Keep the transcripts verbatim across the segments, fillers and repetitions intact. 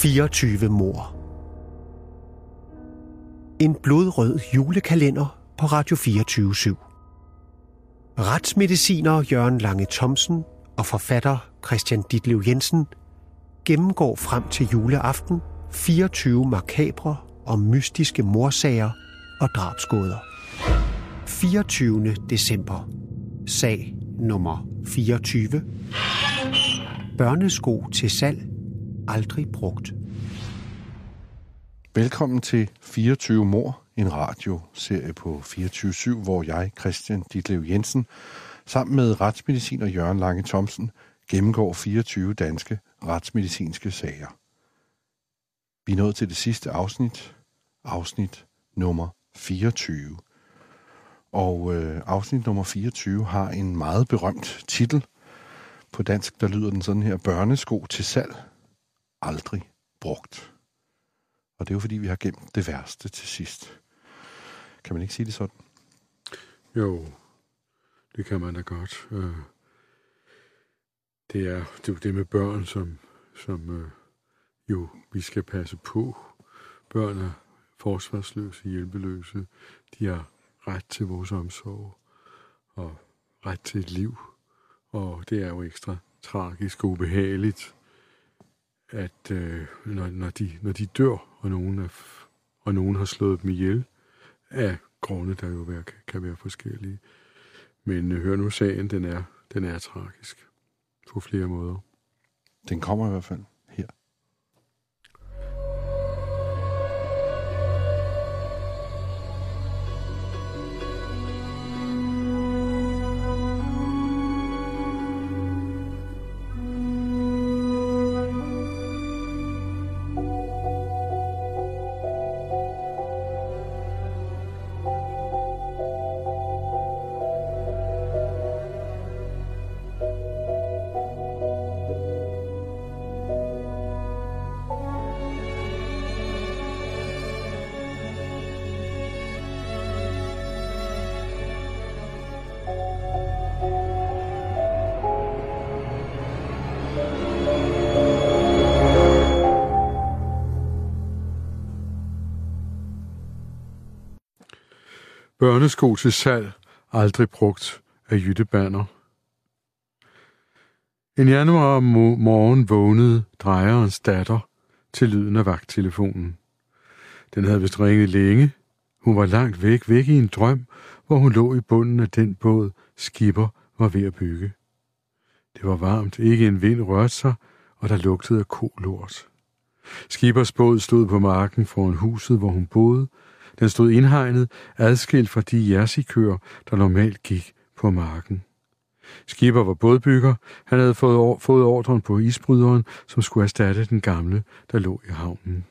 fireogtyve mord. En blodrød julekalender på Radio fireogtyve syv. Retsmediciner Jørgen Lange Thomsen og forfatter Christian Ditlev Jensen gennemgår frem til juleaften fireogtyve makabre og mystiske mordsager og drabsgåder. fireogtyvende december. Sag nummer fireogtyve. Børnesko til salg, aldrig brugt. Velkommen til fireogtyve mord, en radioserie på fireogtyve syv, hvor jeg, Christian Ditlev Jensen, sammen med retsmediciner Jørgen Lange Thomsen, gennemgår fireogtyve danske retsmedicinske sager. Vi er nået til det sidste afsnit, afsnit nummer fireogtyve. Og øh, afsnit nummer fireogtyve har en meget berømt titel. På dansk, der lyder den sådan her: Børnesko til salg, aldrig brugt. Og det er jo fordi, vi har gemt det værste til sidst. Kan man ikke sige det sådan? Jo, det kan man da godt. Det er det, er det med børn, som, som jo vi skal passe på. Børn er forsvarsløse, hjælpeløse. De har ret til vores omsorg og ret til et liv. Og det er jo ekstra tragisk og ubehageligt, at øh, når, når, de, når de dør, og nogen, er, og nogen har slået dem ihjel, af grunde, der jo være, kan være forskellige. Men øh, hør nu, sagen, den er, den er tragisk på flere måder. Den kommer i hvert fald her. Børnesko til salg, aldrig brugt, af Jytte Banner. En januar morgen vågnede drejerens datter til lyden af vagttelefonen. Den havde vist ringet længe. Hun var langt væk, væk i en drøm, hvor hun lå i bunden af den båd, Skipper var ved at bygge. Det var varmt, ikke en vind rørte sig, og der lugtede af kolort. Skippers båd stod på marken foran huset, hvor hun boede. Den stod indhegnet, adskilt fra de jersikøer, der normalt gik på marken. Skipper var bådbygger. Han havde fået, fået ordren på isbryderen, som skulle erstatte den gamle, der lå i havnen.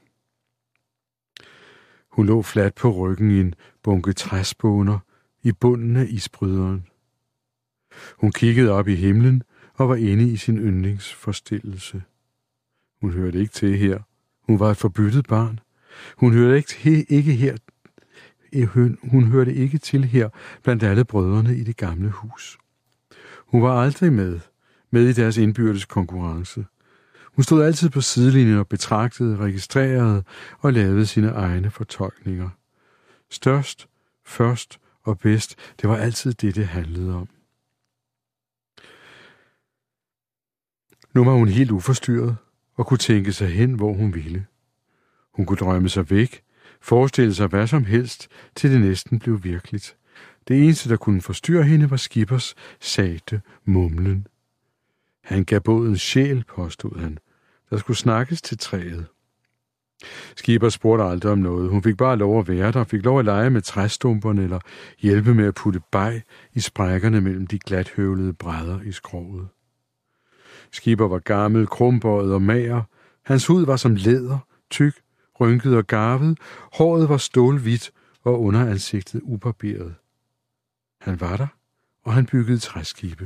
Hun lå fladt på ryggen i en bunke træspåner i bunden af isbryderen. Hun kiggede op i himlen og var inde i sin yndlingsforstillelse. Hun hørte ikke til her. Hun var et forbyttet barn. Hun hørte ikke, ikke her. Hun hørte ikke til her blandt alle brødrene i det gamle hus. Hun var aldrig med, med i deres indbyrdes konkurrence. Hun stod altid på sidelinjen og betragtede, registrerede og lavede sine egne fortolkninger. Størst, først og bedst, det var altid det, det handlede om. Nu var hun helt uforstyrret og kunne tænke sig hen, hvor hun ville. Hun kunne drømme sig væk, forestille sig hvad som helst, til det næsten blev virkeligt. Det eneste, der kunne forstyrre hende, var Skippers sagte mumlen. Han gav båden sjæl, påstod han. Der skulle snakkes til træet. Skipper spurgte aldrig om noget. Hun fik bare lov at være der, fik lov at lege med træstumperne eller hjælpe med at putte baj i sprækkerne mellem de glathøvlede brædder i skroget. Skipper var gammel, krumbøjet og mager. Hans hud var som læder, tyk, rynket og garvet. Håret var stålhvidt og underansigtet ubarberet. Han var der, og han byggede træskibe.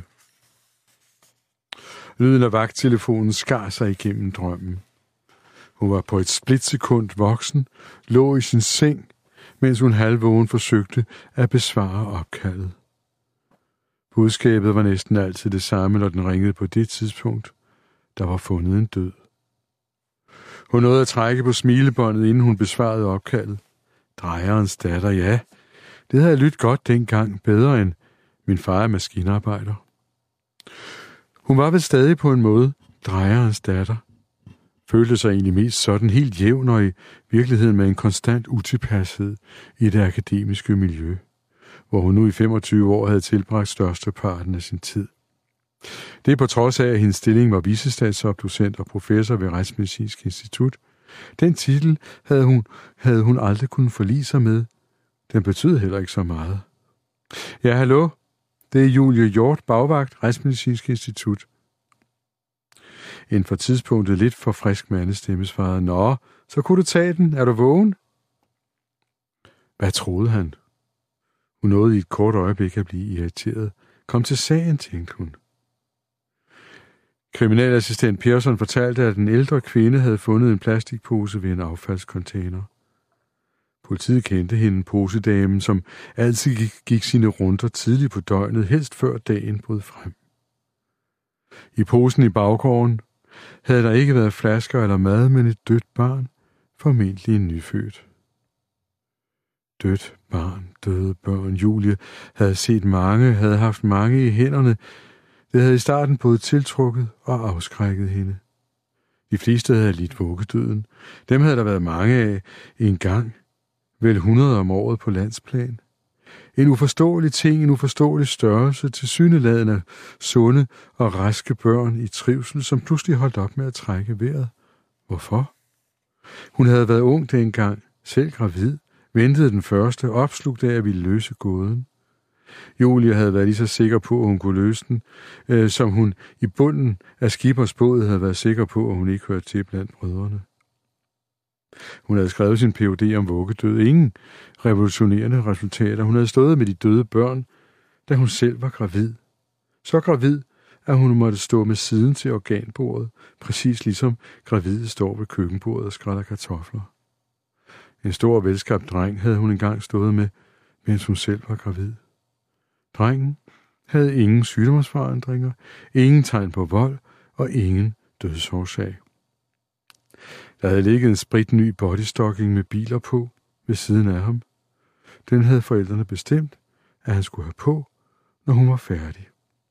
Lyden af vagttelefonen skar sig igennem drømmen. Hun var på et splitsekund voksen, lå i sin seng, mens hun halvvågen forsøgte at besvare opkaldet. Budskabet var næsten altid det samme, når den ringede på det tidspunkt. Der var fundet en død. Hun nåede at trække på smilebåndet, inden hun besvarede opkaldet. Drejerens datter, ja. Det havde jeg lyttet godt dengang, bedre end min far er maskinarbejder. Hun var vel stadig på en måde drejerens datter. Følte sig egentlig mest sådan helt jævn og i virkeligheden med en konstant utilpashed i det akademiske miljø, hvor hun nu i femogtyve år havde tilbragt størsteparten af sin tid. Det er på trods af, at hendes stilling var vicestatsobducent og professor ved Retsmedicinsk Institut. Den titel havde hun, havde hun aldrig kunnet forlige sig med. Den betød heller ikke så meget. Ja, hallo? Det er Julie Hjort, bagvagt, Retsmedicinsk Institut. En for tidspunktet lidt for frisk mandestemme svarede, nå, så kunne du tage den. Er du vågen? Hvad troede han? Hun nåede i et kort øjeblik at blive irriteret. Kom til sagen, tænkte hun. Kriminalassistent Persson fortalte, at en ældre kvinde havde fundet en plastikpose ved en affaldscontainer. Politiet kendte hende, posedamen, som altid gik, gik sine runder tidligt på døgnet, helst før dagen brød frem. I posen i baggården havde der ikke været flasker eller mad, men et dødt barn, formentlig en nyfødt. Dødt barn, døde børn. Julie havde set mange, havde haft mange i hænderne. Det havde i starten både tiltrukket og afskrækket hende. De fleste havde lidt vuggedøden. Dem havde der været mange af en gang, vel hundrede om året på landsplan. En uforståelig ting, en uforståelig størrelse, tilsyneladende sunde og raske børn i trivsel, som pludselig holdt op med at trække vejret. Hvorfor? Hun havde været ung dengang, selv gravid, ventede den første, opslugt af at ville løse gåden. Julie havde været lige så sikker på, at hun kunne løse den, øh, som hun i bunden af Skippers båd havde været sikker på, at hun ikke hørte til blandt brødrene. Hun havde skrevet sin P H D om vuggedød. Ingen revolutionerende resultater. Hun havde stået med de døde børn, da hun selv var gravid. Så gravid, at hun måtte stå med siden til organbordet, præcis ligesom gravide står ved køkkenbordet og skræller kartofler. En stor velskabt dreng havde hun engang stået med, mens hun selv var gravid. Drengen havde ingen sygdomsforandringer, ingen tegn på vold og ingen dødsårsag. Der havde ligget en spritny bodystocking med biler på ved siden af ham. Den havde forældrene bestemt, at han skulle have på, når hun var færdig.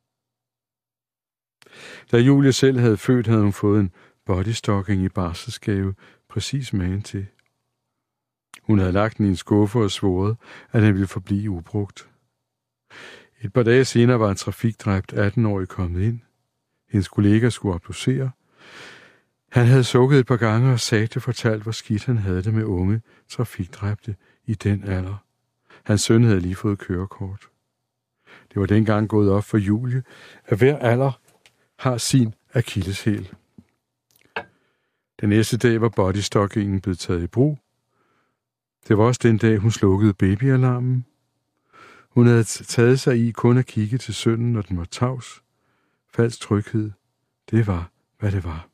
Da Julie selv havde født, havde hun fået en bodystocking i barselsgave, præcis magen til. Hun havde lagt den i en skuffe og svoret, at den ville forblive ubrugt. Et par dage senere var en trafikdræbt atten-årig kommet ind. Hendes kollega skulle obducere. Han havde sukket et par gange og sagte fortalt, hvor skidt han havde det med unge trafikdræbte i den alder. Hans søn havde lige fået kørekort. Det var dengang gået op for Julie, at hver alder har sin akilleshæl. Den næste dag var bodystockingen blevet taget i brug. Det var også den dag, hun slukkede babyalarmen. Hun havde taget sig i kun at kigge til sønnen, når den var tavs. Falsk tryghed, det var, hvad det var.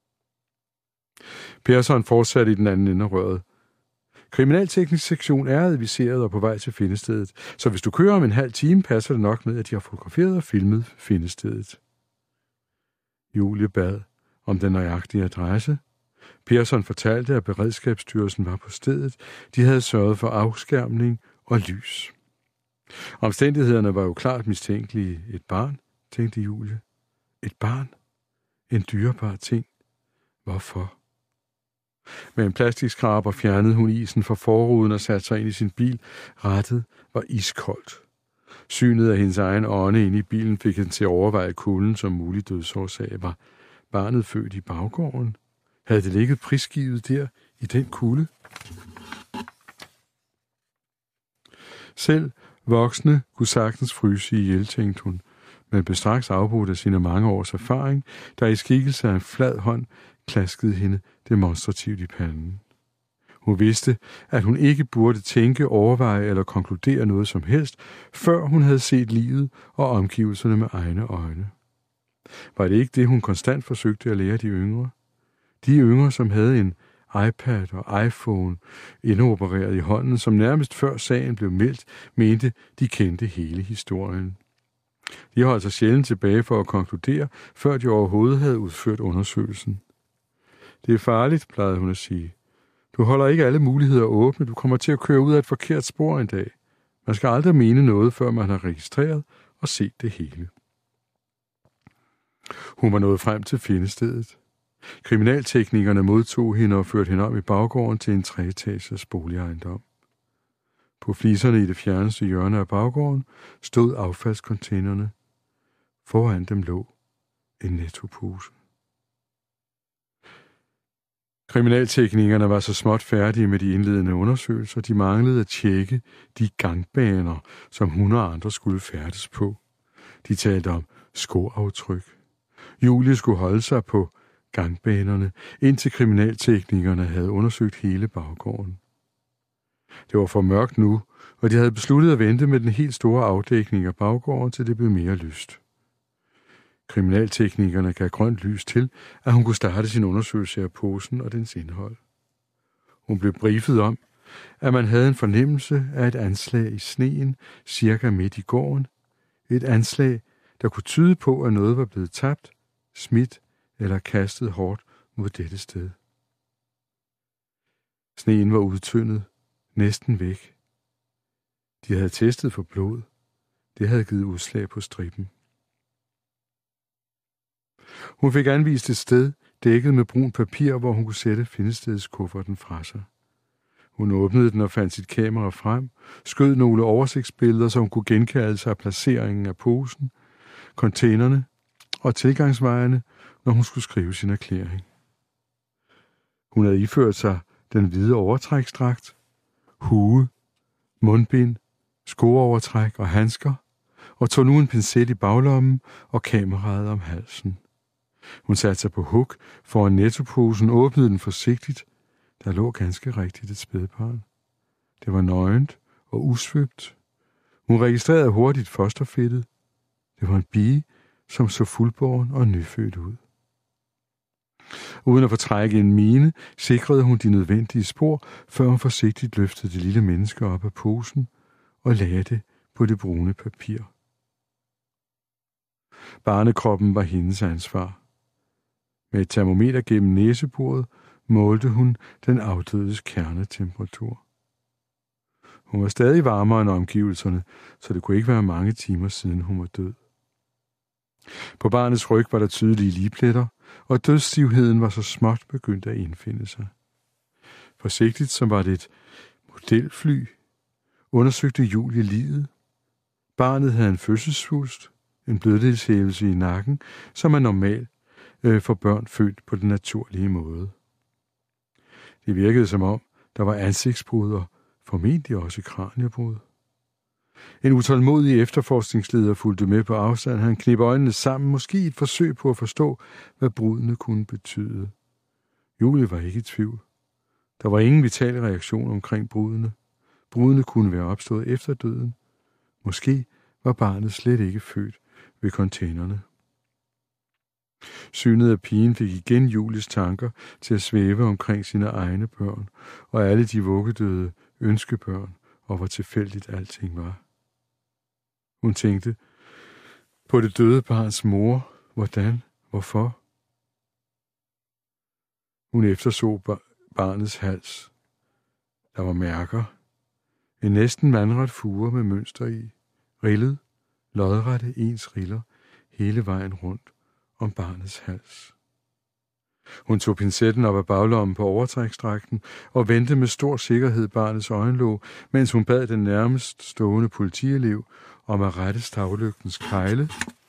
Persson fortsatte i den anden ende af røret. Kriminalteknisk sektion er adviseret og på vej til findestedet, så hvis du kører om en halv time, passer det nok med, at de har fotograferet og filmet findestedet. Julie bad om den nøjagtige adresse. Persson fortalte, at Beredskabsstyrelsen var på stedet. De havde sørget for afskærmning og lys. Omstændighederne var jo klart mistænkelige. Et barn, tænkte Julie. Et barn? En dyrebar ting. Hvorfor? Med en plastikskraber fjernede hun isen fra forruden og satte sig ind i sin bil. Rattet var iskoldt. Synet af hendes egen ånde inde i bilen fik hende til at overveje kulden som mulig dødsårsag. Var barnet født i baggården? Havde det ligget prisgivet der i den kulde? Selv voksne kunne sagtens fryse ihjel, tænkte hun, men blev straks afbrudt af sine mange års erfaring, der i skikkelse af en flad hånd klaskede hende demonstrativt i panden. Hun vidste, at hun ikke burde tænke, overveje eller konkludere noget som helst, før hun havde set livet og omgivelserne med egne øjne. Var det ikke det, hun konstant forsøgte at lære de yngre? De yngre, som havde en iPad og iPhone indopereret i hånden, som nærmest før sagen blev meldt, mente, de kendte hele historien. De holdt sig sjældent tilbage for at konkludere, før de overhovedet havde udført undersøgelsen. Det er farligt, plejede hun at sige. Du holder ikke alle muligheder åbne. Du kommer til at køre ud af et forkert spor en dag. Man skal aldrig mene noget, før man har registreret og set det hele. Hun var nået frem til findestedet. Kriminalteknikerne modtog hende og førte hende om i baggården til en treetagers boligejendom. På fliserne i det fjerneste hjørne af baggården stod affaldscontainerne. Foran dem lå en Nettopose. Kriminalteknikerne var så småt færdige med de indledende undersøgelser. De manglede at tjekke de gangbaner, som hun og andre skulle færdes på. De talte om skoaftryk. Julie skulle holde sig på gangbanerne, indtil kriminalteknikerne havde undersøgt hele baggården. Det var for mørkt nu, og de havde besluttet at vente med den helt store afdækning af baggården, til det blev mere lyst. Kriminalteknikerne gav grønt lys til, at hun kunne starte sin undersøgelse af posen og dens indhold. Hun blev briefet om, at man havde en fornemmelse af et anslag i sneen cirka midt i gården. Et anslag, der kunne tyde på, at noget var blevet tabt, smidt eller kastet hårdt mod dette sted. Sneen var udtyndet, næsten væk. De havde testet for blod. Det havde givet udslag på striben. Hun fik anvist et sted, dækket med brun papir, hvor hun kunne sætte findestedskufferten fra sig. Hun åbnede den og fandt sit kamera frem, skød nogle oversigtsbilleder, så hun kunne genkalde sig af placeringen af posen, containerne og tilgangsvejene, når hun skulle skrive sin erklæring. Hun havde iført sig den hvide overtræksdragt, hue, mundbind, skoovertræk og handsker, og tog nu en pincet i baglommen og kameraet om halsen. Hun satte sig på huk foran Nettoposen, åbnede den forsigtigt. Der lå ganske rigtigt et spædbarn. Det var nøgent og usvøbt. Hun registrerede hurtigt fosterfedtet. Det var en pige, som så fuldbåren og nyfødt ud. Uden at fortrække en mine, sikrede hun de nødvendige spor, før hun forsigtigt løftede det lille menneske op af posen og lagde det på det brune papir. Barnekroppen var hendes ansvar. Med et termometer gennem næseboret målte hun den afdødes kernetemperatur. Hun var stadig varmere end omgivelserne, så det kunne ikke være mange timer siden hun var død. På barnets ryg var der tydelige ligpletter, og dødsstivheden var så småt begyndt at indfinde sig. Forsigtigt, som var det et modelfly, undersøgte Julie livet. Barnet havde en fødselssvulst, en bløddelshævelse i nakken, som er normal øh, for børn født på den naturlige måde. Det virkede som om, der var ansigtsbrud og formentlig også kraniebrud. En utålmodig efterforskningsleder fulgte med på afstand. Han knep øjnene sammen, måske et forsøg på at forstå, hvad brudene kunne betyde. Julie var ikke i tvivl. Der var ingen vitale reaktion omkring brudene. Brudene kunne være opstået efter døden. Måske var barnet slet ikke født ved containerne. Synet af pigen fik igen Julies tanker til at svæve omkring sine egne børn og alle de vuggedøde ønskebørn, og hvor tilfældigt alting var. Hun tænkte på det døde barns mor. Hvordan? Hvorfor? Hun efterså barnets hals. Der var mærker. En næsten vandret fure med mønster i. Rillet, lodrette ens riller hele vejen rundt om barnets hals. Hun tog pincetten op af baglommen på overtræksdragten og vendte med stor sikkerhed barnets øjenlåg, mens hun bad den nærmest stående politielev om at rette stavlygtens kejle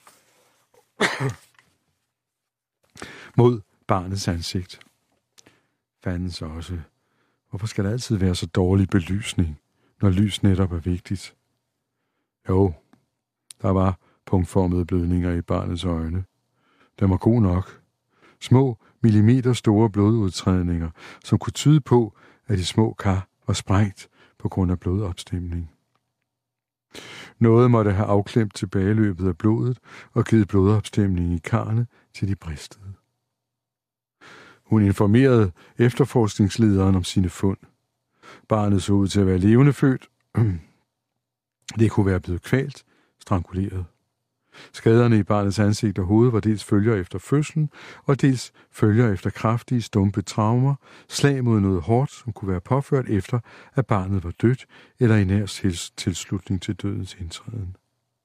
mod barnets ansigt. Fandens også. Hvorfor skal der altid være så dårlig belysning, når lys netop er vigtigt? Jo, der var punktformede blødninger i barnets øjne. Den var god nok. Små, millimeter store blodudtrædninger, som kunne tyde på, at de små kar var sprængt på grund af blodopstemning. Noget måtte have afklemt tilbageløbet af blodet og givet blodopstemning i karrene, til de bristede. Hun informerede efterforskningslederen om sine fund. Barnet så ud til at være levende født. Det kunne være blevet kvalt, stranguleret. Skaderne i barnets ansigt og hoved var dels følger efter fødslen, og dels følger efter kraftige, stumpe traumer, slag mod noget hårdt, som kunne være påført efter, at barnet var dødt, eller i nær tilslutning til dødens indtræden.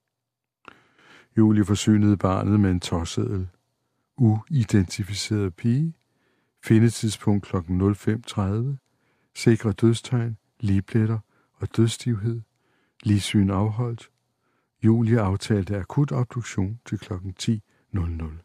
Julie forsynede barnet med en tårseddel. Uidentificeret pige. Findetidspunkt klokken nul fem tredive. Sikre dødstegn, ligpletter og dødsstivhed. Ligsyn afholdt. Julie aftalte akut obduktion til klokken ti nul nul.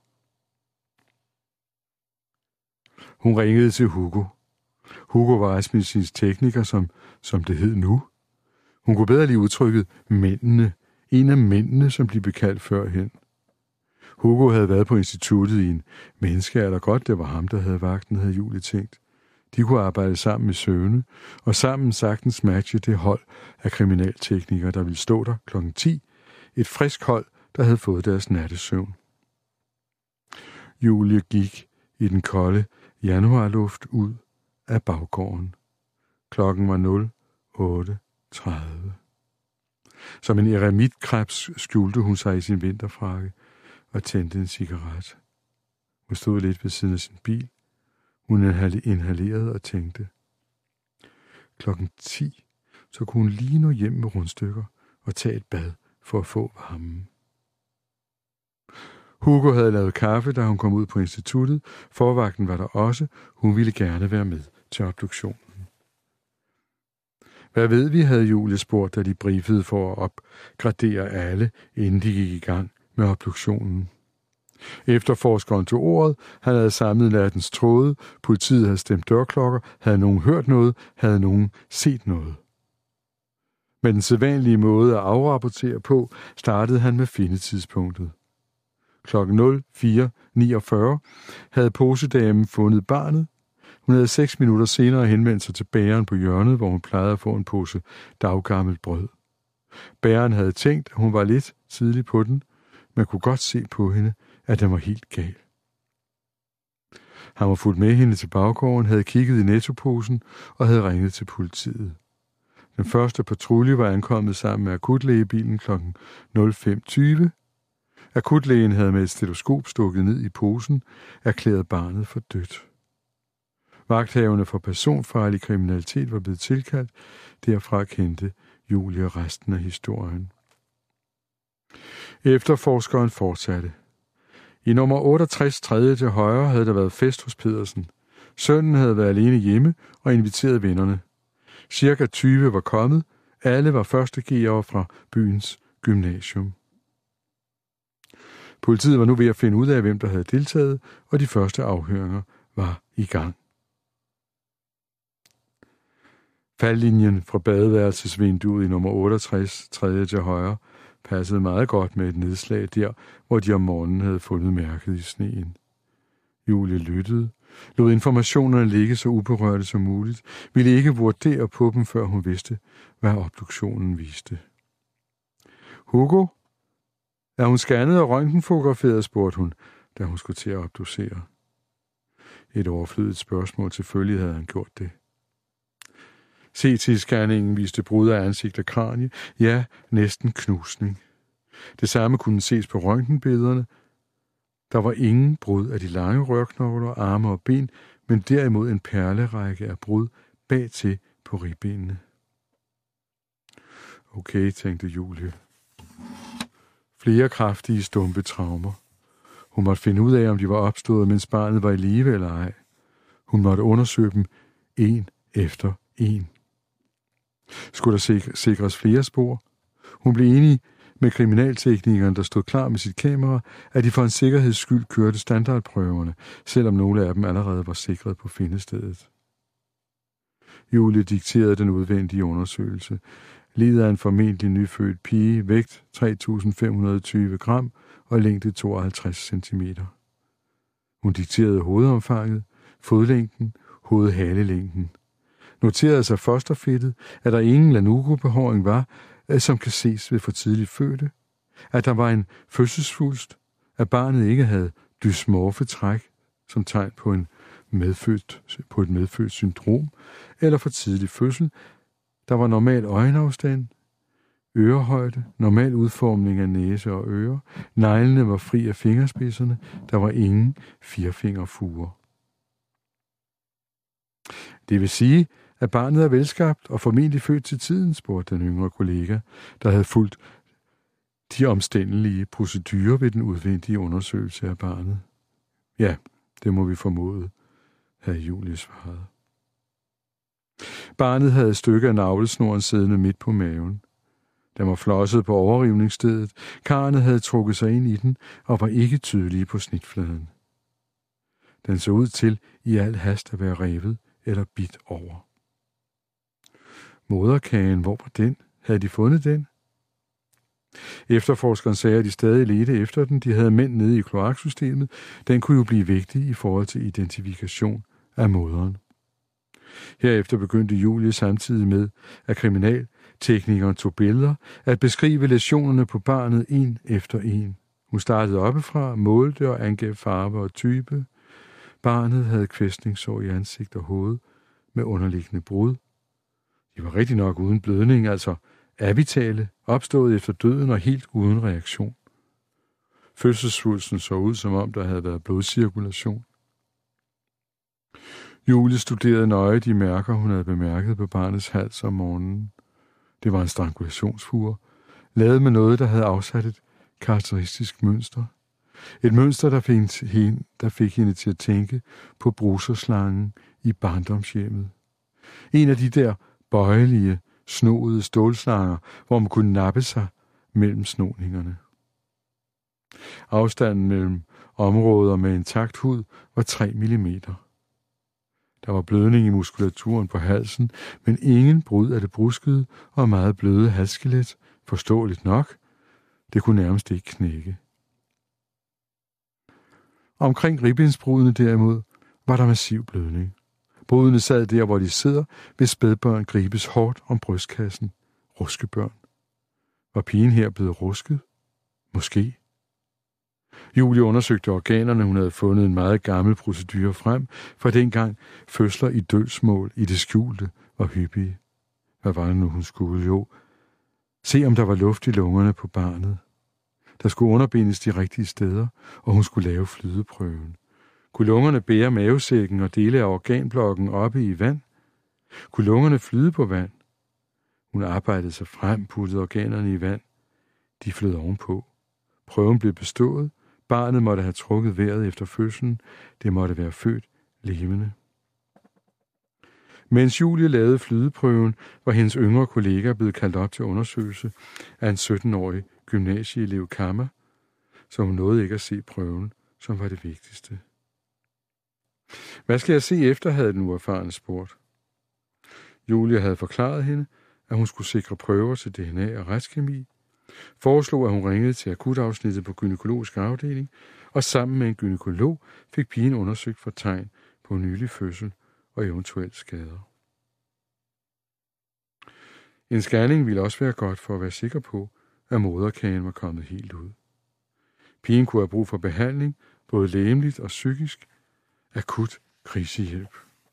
Hun ringede til Hugo. Hugo var retsmedicinsk tekniker, som, som det hed nu. Hun kunne bedre lide udtrykket mændene. En af mændene, som blev bekaldt førhen. Hugo havde været på instituttet i en menneskealder. Godt, det var ham, der havde vagten, havde Julie tænkt. De kunne arbejde sammen i søvne, og sammen sagtens matche det hold af kriminalteknikere, der ville stå der klokken ti. Et frisk hold, der havde fået deres nattesøvn. Julie gik i den kolde januarluft ud af baggården. Klokken var nul otte tredive. Som en eremitkrebs skjulte hun sig i sin vinterfrakke og tændte en cigaret. Hun stod lidt ved siden af sin bil. Hun inhalerede og tænkte. Klokken ti, så kunne hun lige nå hjem med rundstykker og tage et bad for at få varmen. Hugo havde lavet kaffe, da hun kom ud på instituttet. Forvagten var der også. Hun ville gerne være med til obduktionen. Hvad ved vi, havde Julie spurgt, da de briefede for at opgradere alle, inden de gik i gang med obduktionen. Efterforskeren tog ordet. Han havde samlet nattens tråde. Politiet havde stemt dørklokker. Havde nogen hørt noget? Havde nogen set noget? Med den sædvanlige måde at afrapportere på, startede han med findetidspunktet. Klokken nul fire niogfyrre havde posedamen fundet barnet. Hun havde seks minutter senere henvendt sig til bageren på hjørnet, hvor hun plejede at få en pose daggammelt brød. Bageren havde tænkt, at hun var lidt tidlig på den. Man kunne godt se på hende, at den var helt gal. Han var fulgt med hende til baggården, havde kigget i nettoposen og havde ringet til politiet. Den første patrulje var ankommet sammen med akutlægebilen klokken nul fem tyve. Akutlægen havde med et stetoskop stukket ned i posen, erklæret barnet for dødt. Vagthaverne for personfarlig kriminalitet var blevet tilkaldt. Derfra kendte Julie resten af historien. Efterforskeren fortsatte. I nummer otteogtres, tredje til højre, havde der været fest hos Pedersen. Sønnen havde været alene hjemme og inviteret vennerne. Cirka tyve var kommet. Alle var første G'ere fra byens gymnasium. Politiet var nu ved at finde ud af, hvem der havde deltaget, og de første afhøringer var i gang. Faldlinjen fra badeværelsesvinduet i nummer otteogtres, tredje til højre, passede meget godt med et nedslag der, hvor de om morgenen havde fundet mærket i sneen. Julie lyttede, lod informationerne ligge så uberørte som muligt, ville ikke vurdere på dem, før hun vidste, hvad obduktionen viste. Hugo? Er hun scannet og røntgenfotograferet, spurgte hun, da hun skulle til at obducere. Et overflødigt spørgsmål, selvfølgelig havde han gjort det. C T-scanningen viste brud af ansigt og kranie, ja, næsten knusning. Det samme kunne ses på røntgenbillederne. Der var ingen brud af de lange rørknogler, arme og ben, men derimod en perlerække af brud bagtil på ribbenene. Okay, tænkte Julie. Flere kraftige, stumpe traumer. Hun måtte finde ud af, om de var opstået, mens barnet var i live eller ej. Hun måtte undersøge dem en efter en. Skulle der sikres flere spor? Hun blev enig med kriminalteknikeren, der stod klar med sit kamera, at de for en sikkerheds skyld kørte standardprøverne, selvom nogle af dem allerede var sikret på findestedet. Julie dikterede den udvendige undersøgelse. Liget af en formentlig nyfødt pige, vægt tre tusind fem hundrede og tyve gram og længde tooghalvtreds centimeter. Hun dikterede hovedomfanget, fodlængden, hovedhalelængden. Noterede sig fosterfedtet, at der ingen lanugo-behåring var, som kan ses ved for tidligt fødte, at der var en fødselsfulst, at barnet ikke havde dysmorfe træk som tegn på, en medfødt, på et medfødt syndrom, eller for tidlig fødsel. Der var normal øjenafstand. ørehøjde, normal udformning af næse og ører. Neglene var fri af fingerspidserne. Der var ingen firfingerfuger. Det vil sige, at barnet er velskabt og formentlig født til tiden, spurgte den yngre kollega, der havde fulgt de omstændelige procedurer ved den udvendige undersøgelse af barnet. Ja, det må vi formode, havde Julie svaret. Barnet havde et stykke af navlesnoren siddende midt på maven. Den var flosset på overrivningsstedet. Karrene havde trukket sig ind i den og var ikke tydelige på snitfladen. Den så ud til i al hast at være revet eller bidt over. Moderkagen, hvor var den? Havde de fundet den? Efterforskeren sagde, at de stadig ledte efter den. De havde mænd nede i kloaksystemet. Den kunne jo blive vigtig i forhold til identifikation af moderen. Herefter begyndte Julie samtidig med, at kriminalteknikeren tog billeder, at beskrive læsionerne på barnet en efter en. Hun startede oppefra, målte og angav farve og type. Barnet havde kvæstningssår i ansigt og hoved med underliggende brud. De var rigtig nok uden blødning, altså avitale, opstået efter døden og helt uden reaktion. Fødselssvulsten så ud, som om der havde været blodcirkulation. Julie studerede nøje de mærker, hun havde bemærket på barnets hals om morgenen. Det var en strangulationsfure, lavet med noget, der havde afsat et karakteristisk mønster. Et mønster, der fik hende, der fik hende til at tænke på bruserslangen i barndomshjemmet. En af de der bøjelige, snoede stålslanger, hvor man kunne nappe sig mellem snoningerne. Afstanden mellem områder med intakt hud var tre millimeter. Der var blødning i muskulaturen på halsen, men ingen brud af det bruskede og meget bløde halsskelet, forståeligt nok. Det kunne nærmest ikke knække. Omkring ribbensbrudene derimod var der massiv blødning. Brudene sad der, hvor de sidder, hvis spædbørn gribes hårdt om brystkassen. Ruskebørn. Var pigen her blevet rusket? Måske. Julie undersøgte organerne. Hun havde fundet en meget gammel procedure frem, for dengang fødsler i dølsmål i det skjulte var hyppige. Hvad var det nu, hun skulle? Jo, se om der var luft i lungerne på barnet. Der skulle underbindes de rigtige steder, og hun skulle lave flydeprøven. Kunne lungerne bære mavesækken og dele af organblokken oppe i vand? Kunne lungerne flyde på vand? Hun arbejdede sig frem, puttede organerne i vand. De flød ovenpå. Prøven blev bestået. Barnet måtte have trukket vejret efter fødslen. Det måtte være født levende. Mens Julie lavede flydeprøven, var hendes yngre kollega blevet kaldt op til undersøgelse af en sytten-årig gymnasieelev Kammer, så hun nåede ikke at se prøven, som var det vigtigste. Hvad skal jeg se efter, havde den uerfarne spurgt. Julie havde forklaret hende, at hun skulle sikre prøver til D N A og retskemi, foreslog, at hun ringede til akutafsnittet på gynækologisk afdeling, og sammen med en gynækolog fik pigen undersøgt for tegn på nylig fødsel og eventuelle skader. En scanning ville også være godt for at være sikker på, at moderkagen var kommet helt ud. Pigen kunne have brug for behandling, både legemligt og psykisk, akut krisehjælp.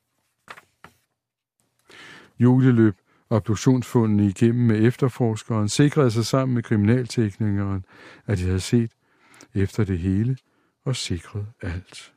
Julie løb obduktionsfundene igennem med efterforskeren, sikrede sig sammen med kriminalteknikeren, at de havde set efter det hele og sikret alt.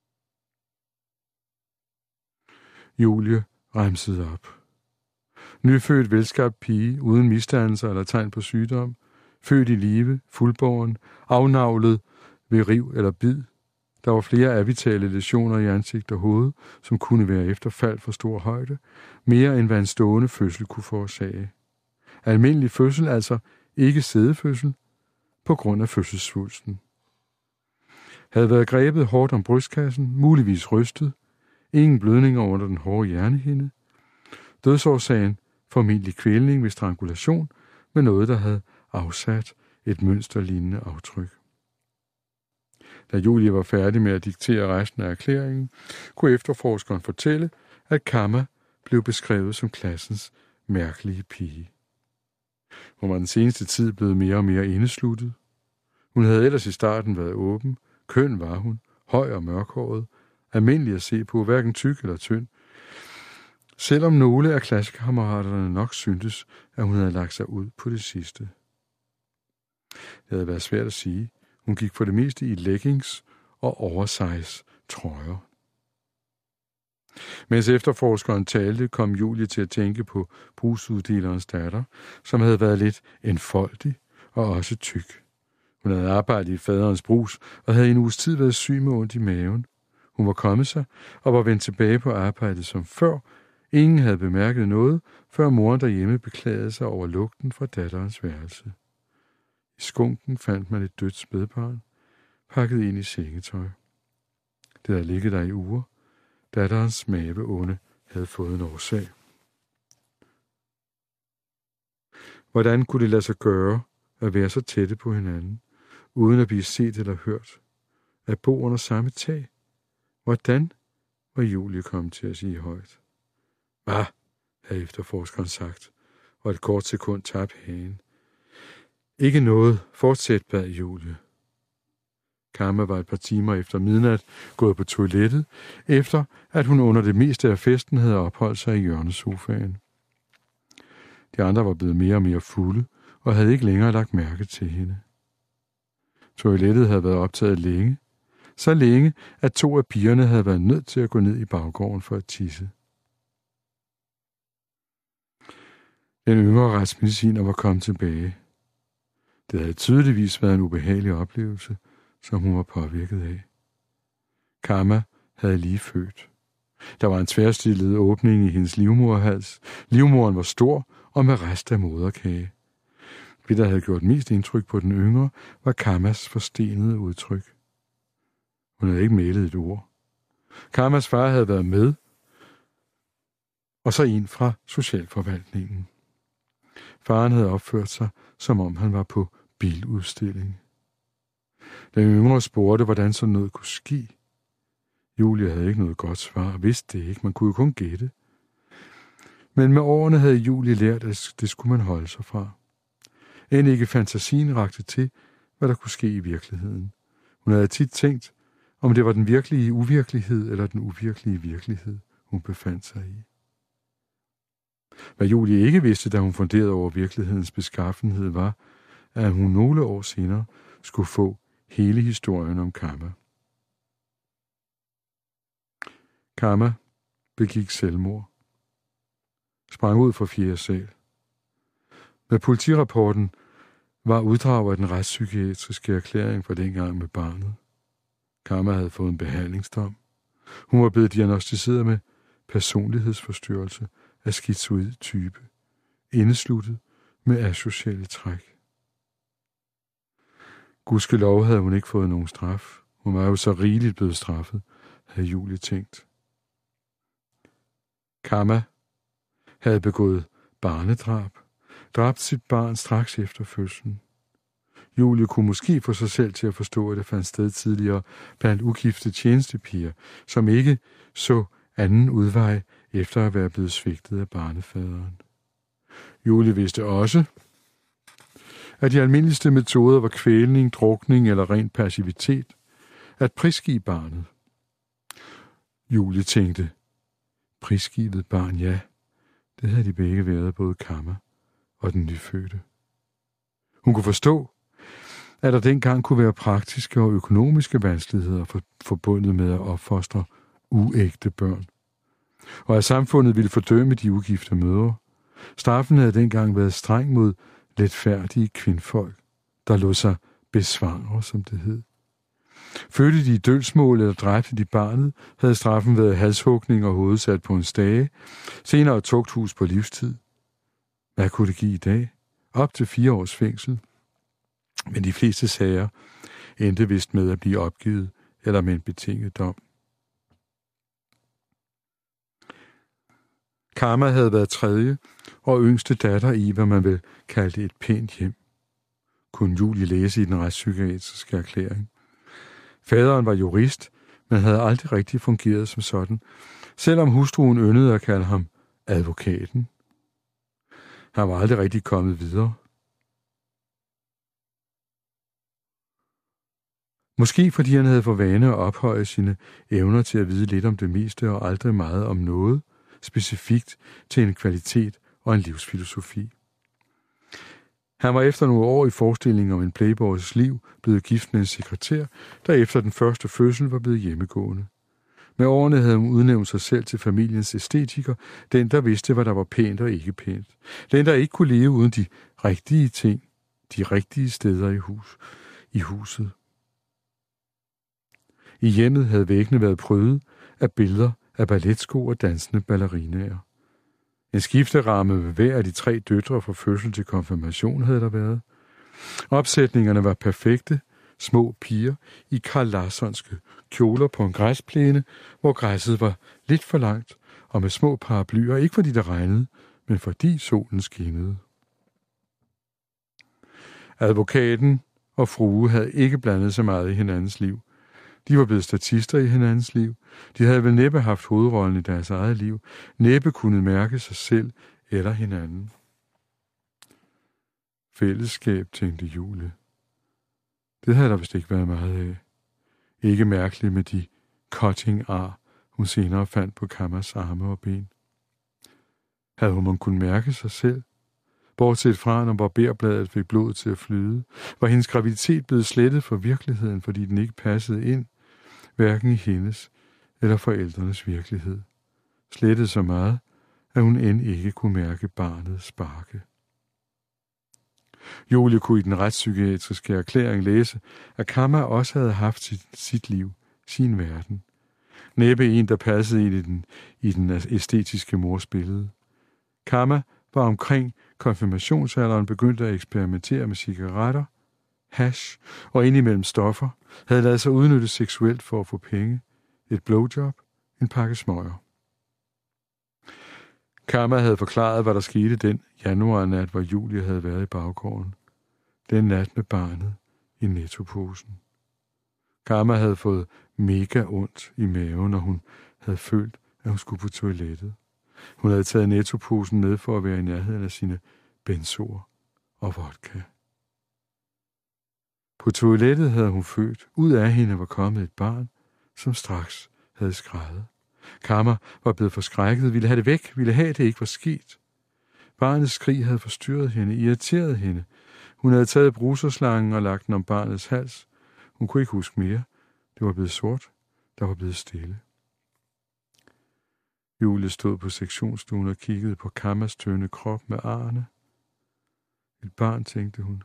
Julie remsede op. Nyfødt velskabt pige, uden misdannelser eller tegn på sygdom, født i live, fuldbåren, afnavlet ved riv eller bid. Der var flere avitale læsioner i ansigt og hoved, som kunne være efter fald for stor højde, mere end hvad en stående fødsel kunne forårsage. Almindelig fødsel, altså ikke sædefødsel, på grund af fødselssvulsten. Havde været grebet hårdt om brystkassen, muligvis rystet, ingen blødninger under den hårde hjernehinde. Dødsårsagen formentlig kvælning ved strangulation med noget, der havde afsat et mønsterlignende aftryk. Da Julie var færdig med at diktere resten af erklæringen, kunne efterforskeren fortælle, at Kammer blev beskrevet som klassens mærkelige pige. Hun var den seneste tid blevet mere og mere indesluttet. Hun havde ellers i starten været åben. Køn var hun, høj og mørkhåret, almindelig at se på, hverken tyk eller tynd. selvom nogle af klassekammeraterne nok syntes, at hun havde lagt sig ud på det sidste. Det havde været svært at sige. Hun gik for det meste i leggings og oversize trøjer. Mens efterforskeren talte, kom Julie til at tænke på brugsuddelerens datter, som havde været lidt enfoldig og også tyk. Hun havde arbejdet i faderens brus og havde en uges tid været syg med ondt i maven. Hun var kommet sig og var vendt tilbage på arbejdet som før. Ingen havde bemærket noget, før moren derhjemme beklagede sig over lugten fra datterens værelse. I skunken fandt man et dødt spædbarn, pakket ind i sengetøj. Det havde ligget der i uger. Datterens maveonde havde fået en årsag. Hvordan kunne det lade sig gøre at være så tætte på hinanden, uden at blive set eller hørt? At bo under samme tag? Hvordan var Julie kommet til at sige højt? Hvad? Havde efterforskeren sagt, og et kort sekund tabte hagen. Ikke noget. Fortsæt, bad Julie. Karma var et par timer efter midnat gået på toilettet, efter at hun under det meste af festen havde opholdt sig i hjørnesofaen. De andre var blevet mere og mere fulde, og havde ikke længere lagt mærke til hende. Toilettet havde været optaget længe, så længe, at to af pigerne havde været nødt til at gå ned i baggården for at tisse. Den yngre retsmediciner var kommet tilbage. Det havde tydeligvis været en ubehagelig oplevelse, som hun var påvirket af. Karma havde lige født. Der var en tværstillet åbning i hendes livmoderhals. Livmoderen var stor og med rest af moderkage. Det, der havde gjort mest indtryk på den yngre, var Karmas forstenede udtryk. Hun havde ikke mælet et ord. Karmas far havde været med, og så en fra socialforvaltningen. Faren havde opført sig, som om han var på biludstilling. Den yngre spurgte, hvordan sådan noget kunne ske. Julie havde ikke noget godt svar, vidste det ikke, man kunne jo kun gætte. Men med årene havde Julie lært, at det skulle man holde sig fra. End ikke fantasien rakte til, hvad der kunne ske i virkeligheden. Hun havde tit tænkt, om det var den virkelige uvirkelighed eller den uvirkelige virkelighed, hun befandt sig i. Hvad Julie ikke vidste, da hun funderede over virkelighedens beskaffenhed, var, at hun nogle år senere skulle få hele historien om Karma. Karma begik selvmord. Sprang ud fra fjerde sal. Med politirapporten var uddrag af den retspsykiatriske erklæring fra dengang med barnet. Karma havde fået en behandlingsdom. Hun var blevet diagnosticeret med personlighedsforstyrrelse af skizoid type, indesluttet med asociale træk. Gudskelov havde hun ikke fået nogen straf. Hun var jo så rigeligt blevet straffet, havde Julie tænkt. Karma havde begået barnedrab, dræbt sit barn straks efter fødslen. Julie kunne måske få sig selv til at forstå, at det fandt sted tidligere blandt ugifte tjenestepiger, som ikke så anden udvej efter at være blevet svigtet af barnefaderen. Julie vidste også, at de almindeligste metoder var kvælning, drukning eller ren passivitet, at prisgive barnet. Julie tænkte, prisgivet barn, ja, det havde de begge været, både Karma og den nyfødte. Hun kunne forstå, at der dengang kunne være praktiske og økonomiske vanskeligheder for, forbundet med at opfostre uægte børn, og at samfundet ville fordømme de ugifte mødre. Straffen havde dengang været streng mod letfærdige kvindfolk, der lod sig besvangre, som det hed. Fødte de i dølgsmål eller dræbte de barnet, havde straffen været halshugning og hovedet sat på en stage, senere et tugthus på livstid. Hvad kunne det give i dag? Op til fire års fængsel. Men de fleste sager endte vist med at blive opgivet eller med en betinget dom. Karma havde været tredje og yngste datter i, hvad man vil kalde et pænt hjem, kunne Julie læse i den retspsykiatriske erklæring. Faderen var jurist, men havde aldrig rigtig fungeret som sådan, selvom hustruen yndede at kalde ham advokaten. Han var aldrig rigtig kommet videre. Måske fordi han havde for vane at ophøje sine evner til at vide lidt om det meste og aldrig meget om noget, specifikt til en kvalitet og en livsfilosofi. Han var efter nogle år i forestillingen om en playboys liv blevet gift med en sekretær, der efter den første fødsel var blevet hjemmegående. Med årene havde hun udnævnt sig selv til familiens æstetiker, den der vidste, hvad der var pænt og ikke pænt. Den der ikke kunne leve uden de rigtige ting, de rigtige steder i, hus, i huset. I hjemmet havde væggene været prøvet af billeder af balletsko og dansende ballerinaer. En skifteramme ved hver af de tre døtre fra fødsel til konfirmation havde der været. Opsætningerne var perfekte, små piger i Carl Larssonske kjoler på en græsplæne, hvor græsset var lidt for langt, og med små paraplyer, ikke fordi der regnede, men fordi solen skinnede. Advokaten og frue havde ikke blandet så meget i hinandens liv. De var blevet statister i hinandens liv. De havde vel næppe haft hovedrollen i deres eget liv. Næppe kunne mærke sig selv eller hinanden. Fællesskab, tænkte Julie. Det havde der vist ikke været meget af. Ikke mærkeligt med de cutting ar, hun senere fandt på Kammas arme og ben. Havde hun kunnet mærke sig selv? Bortset fra, når barberbladet fik blodet til at flyde, var hendes graviditet blevet slettet fra virkeligheden, fordi den ikke passede ind, hverken i hendes eller forældrenes virkelighed. Slettet så meget, at hun end ikke kunne mærke barnet sparke. Julie kunne i den retspsykiatriske erklæring læse, at Kamma også havde haft sit, sit liv, sin verden. Næppe en, der passede ind i den, i den æstetiske mors billede. Kamma var omkring konfirmationsalderen begyndt at eksperimentere med cigaretter, hash og indimellem stoffer, havde ladet sig udnytte seksuelt for at få penge, et blowjob, en pakke smøger. Kamma havde forklaret, hvad der skete den januarnat, hvor Julie havde været i baggården. Den nat med barnet i nettoposen. Kamma havde fået mega ondt i maven, når hun havde følt, at hun skulle på toilettet. Hun havde taget nettoposen med for at være i nærheden af sine benzoer og vodka. På toilettet havde hun født. Ud af hende var kommet et barn, som straks havde skrædet. Kamma var blevet forskrækket, ville have det væk, ville have, det ikke var sket. Barnets skrig havde forstyrret hende, irriteret hende. Hun havde taget bruserslangen og lagt den om barnets hals. Hun kunne ikke huske mere. Det var blevet sort. Der var blevet stille. Julie stod på sektionsstuen og kiggede på Kammas tynde krop med arne. Et barn, tænkte hun.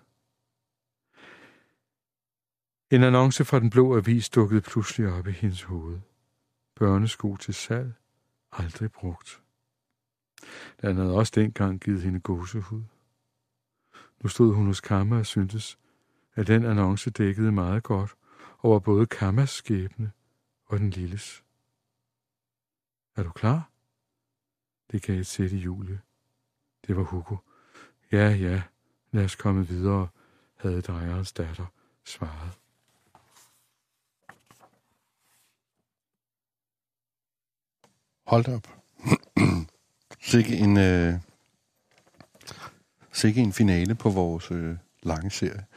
En annonce fra Den Blå Avis dukkede pludselig op i hendes hoved. Børnesko til salg, aldrig brugt. Den havde også dengang givet hende gåsehud. Nu stod hun hos Kamma og syntes, at den annonce dækkede meget godt over både Kammas skæbne og den lilles. Er du klar? Det gav et sæt i Julie. Det var Hugo. Ja, ja, lad os komme videre, havde drejerens datter svaret. Hold op. Sikke en, øh, sikke en finale på vores øh, lange serie.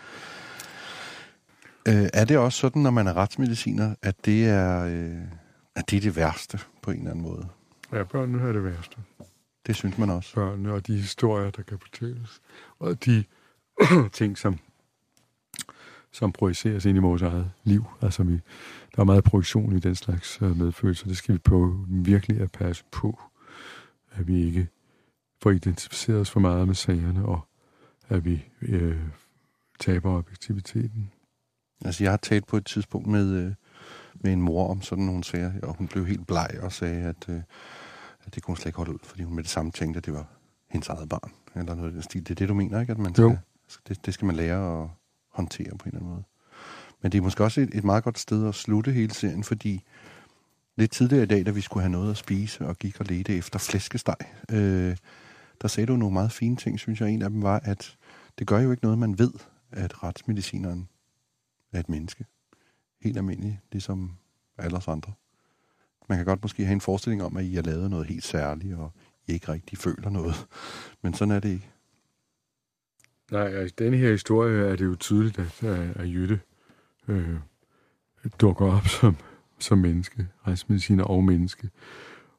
Øh, er det også sådan, når man er retsmediciner, at det er, øh, at det er det værste på en eller anden måde? Ja, børnene er det værste. Det synes man også. Børnene og de historier, der kan fortælles. Og de ting, som, som projiceres ind i vores eget liv. Altså, vi, der er meget projektion i den slags medfølelse. Det skal vi prøve virkelig at passe på. At vi ikke får identificeret os for meget med sagerne, og at vi øh, taber objektiviteten. Altså, jeg har talt på et tidspunkt med, øh, med en mor om sådan nogle sager, og hun blev helt bleg og sagde, at, øh, at det kunne hun slet ikke holde ud, fordi hun med det samme tænkte, at det var hendes eget barn, eller noget af den stil. Det er det, du mener, ikke? At man skal, det, det skal man lære at håndtere på en eller anden måde. Men det er måske også et, et meget godt sted at slutte hele serien, fordi lidt tidligere i dag, da vi skulle have noget at spise, og gik og ledte efter flæskesteg, øh, der sagde du nogle meget fine ting, synes jeg. En af dem var, at det gør jo ikke noget, man ved, at retsmedicineren er et menneske. Helt almindeligt, ligesom alle os andre. Man kan godt måske have en forestilling om, at I har lavet noget helt særligt, og I ikke rigtig føler noget. Men sådan er det ikke. Nej, i denne her historie er det jo tydeligt, at, at Jytte øh, dukker op som, som menneske, retsmediciner og menneske.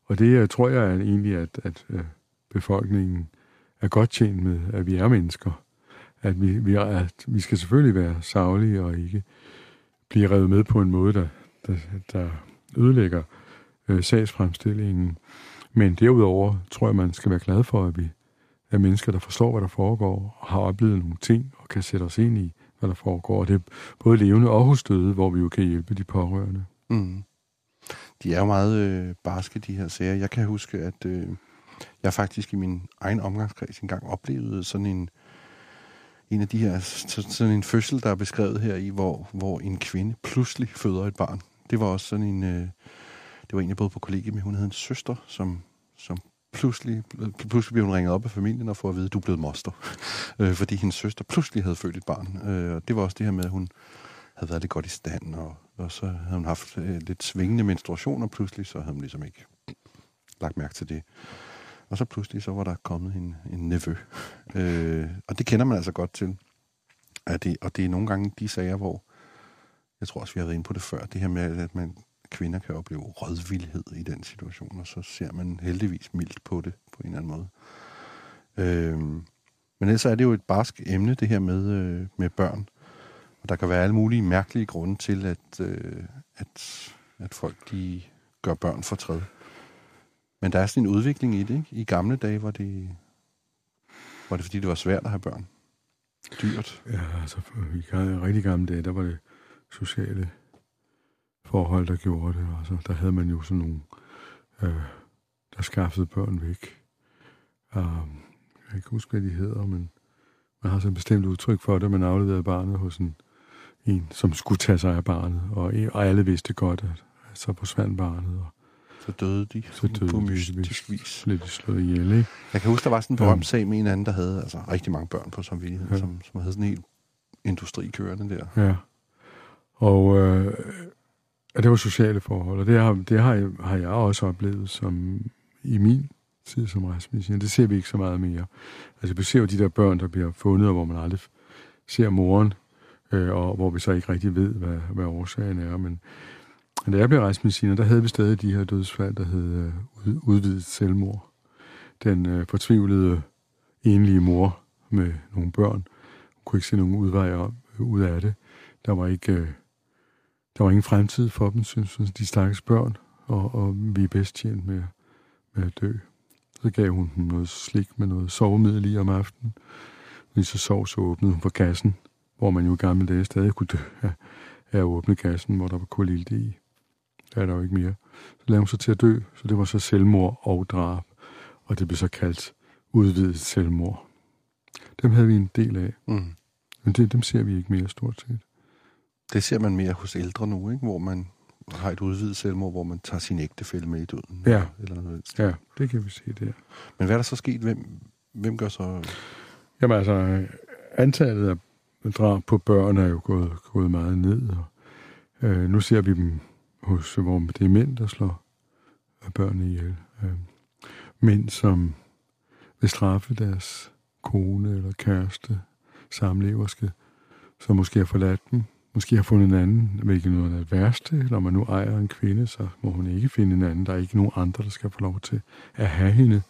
Og det tror jeg er egentlig, at, at befolkningen er godt tjent med, at vi er mennesker. At vi, vi, er, at vi skal selvfølgelig være saglige og ikke blive revet med på en måde, der, der, der ødelægger øh, sagsfremstillingen. Men derudover tror jeg, man skal være glad for, at vi er mennesker, der forstår, hvad der foregår, og har oplevet nogle ting, og kan sætte os ind i, hvad der foregår. Og det er både levende og hos døde, hvor vi jo kan hjælpe de pårørende. Mm. De er jo meget øh, barske, de her sager. Jeg kan huske, at øh, jeg faktisk i min egen omgangskreds engang oplevede sådan en, en af de her, sådan en fødsel, der er beskrevet her i, hvor, hvor en kvinde pludselig føder et barn. Det var også sådan en, øh, det var en, jeg boede på kollegiet med, hun havde en søster, som, som pludselig, pludselig blev hun ringet op af familien og får at vide, at du er blevet moster. øh, fordi hendes søster pludselig havde født et barn. Øh, og det var også det her med, at hun havde været lidt godt i stand, og, og så havde hun haft øh, lidt svingende menstruation, og pludselig så havde hun ligesom ikke lagt mærke til det. Og så pludselig så var der kommet en, en nevø. Øh, og det kender man altså godt til. At det, og det er nogle gange de sager, hvor, jeg tror også, vi har været inde på det før, det her med, at man, kvinder kan opleve rådvildhed i den situation, og så ser man heldigvis mildt på det, på en eller anden måde. Øh, men ellers er det jo et barsk emne, det her med, øh, med børn. Og der kan være alle mulige mærkelige grunde til, at, øh, at, at folk de gør børn fortræd. Men der er sådan en udvikling i det, ikke? I gamle dage var det, var det fordi, det var svært at have børn. Dyrt. Ja, altså i rigtig gamle dage, der var det sociale forhold, der gjorde det. Altså, der havde man jo sådan nogle, øh, der skaffede børn væk. Uh, jeg kan ikke huske, hvad de hedder, men man har sådan et bestemt udtryk for det. Man afleverede barnet hos en, en som skulle tage sig af barnet, og, og alle vidste godt, at, at så forsvandt barnet. Og så døde de så døde på de, mystisk vis. Blev de slået ihjel, ikke? Jeg kan huske, der var sådan en berømt sag med en anden, der havde altså rigtig mange børn på samvittighed, ja. som, som havde sådan en hel industri kørende der. Ja, og øh, det var sociale forhold, og det har, det har, jeg, har jeg også oplevet som i min tid som retsmediciner. Det ser vi ikke så meget mere. Altså vi ser jo de der børn, der bliver fundet, og hvor man aldrig ser moren, øh, og hvor vi så ikke rigtig ved, hvad, hvad årsagen er, men da jeg blev retsmediciner, der havde vi stadig de her dødsfald, der hed øh, udvidet selvmord. Den øh, fortvivlede enlige mor med nogle børn, hun kunne ikke se nogen udvej op, ud af det. Der var ikke, øh, der var ingen fremtid for dem, synes, synes de stakkels børn, og, og vi er bedst tjent med, med at dø. Så gav hun dem noget slik med noget sovemiddel i om aftenen. Når de så sov, så åbnede hun for gassen, hvor man jo i gamle dage stadig kunne dø af at åbne gassen, hvor der var kulilte i. Der er der jo ikke mere. Så lavede hun sig til at dø, så det var så selvmord og drab, og det blev så kaldt udvidet selvmord. Dem havde vi en del af, mm. men det, dem ser vi ikke mere stort set. Det ser man mere hos ældre nu, ikke? Hvor man har et udvidet selvmord, hvor man tager sin ægtefælle med i døden. Ja, eller noget. Ja, det kan vi se der. Men hvad er der så sket? Hvem, hvem gør så... Jamen altså, antallet af drab på børn er jo gået, gået meget ned, og øh, nu ser vi dem hos, hvor det er mænd, der slår børn ihjel. Øh, mænd, som vil straffe deres kone eller kæreste, samleverske, som måske har forladt dem, måske har fundet en anden, hvilket noget af det værste. Når man nu ejer en kvinde, så må hun ikke finde en anden. Der er ikke nogen andre, der skal få lov til at have hende.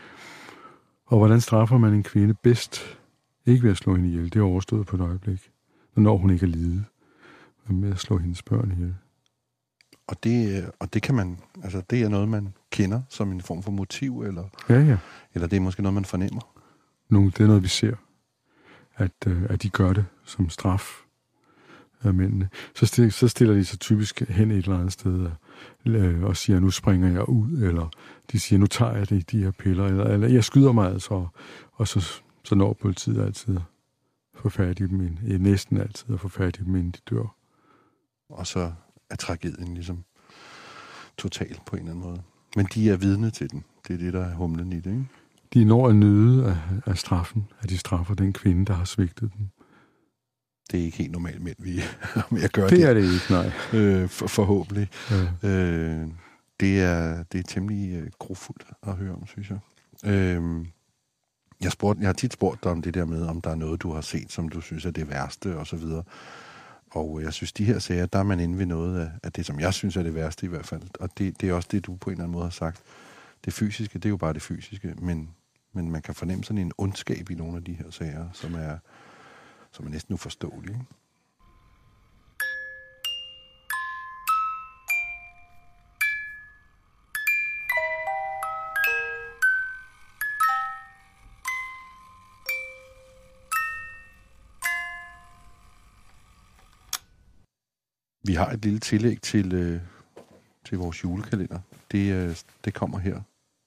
Og hvordan straffer man en kvinde bedst? Ikke ved at slå hende ihjel. Det er overstået på et øjeblik. Når hun ikke er lide. Men med at slå hendes børn ihjel. Og det, og det kan man, altså det er noget, man kender som en form for motiv, eller, ja, ja. eller det er måske noget, man fornemmer? Nu, det er noget, vi ser. At, at de gør det som straf af mændene. Så stiller, så stiller de sig typisk hen et eller andet sted og, og siger, nu springer jeg ud, eller de siger, nu tager jeg det, de her piller, eller, eller jeg skyder mig altså, og så, så når politiet altid at få fat i dem, ind, næsten altid at få fat i dem, inden de dør. Og så er tragedien ligesom total på en eller anden måde. Men de er vidne til den. Det er det, der er humlen i det, ikke? De når at nyde af, af straffen, at de straffer den kvinde, der har svigtet dem. Det er ikke helt normalt, men vi er med at gøre det. Det er det ikke, nej. Øh, for, forhåbentlig. Ja. Øh, det, er, det er temmelig uh, grofuldt at høre om, synes jeg. Øh, jeg, spurgte, jeg har tit spurgt dig om det der med, om der er noget, du har set, som du synes er det værste, og så videre. Og jeg synes, de her sager, der er man inde ved noget af, af det, som jeg synes er det værste i hvert fald. Og det, det er også det, du på en eller anden måde har sagt. det fysiske, det er jo bare det fysiske, men, men man kan fornemme sådan en ondskab i nogle af de her sager, som er, som er næsten uforståelige. Ikke? Vi har et lille tillæg til, øh, til vores julekalender. Det, øh, det kommer her.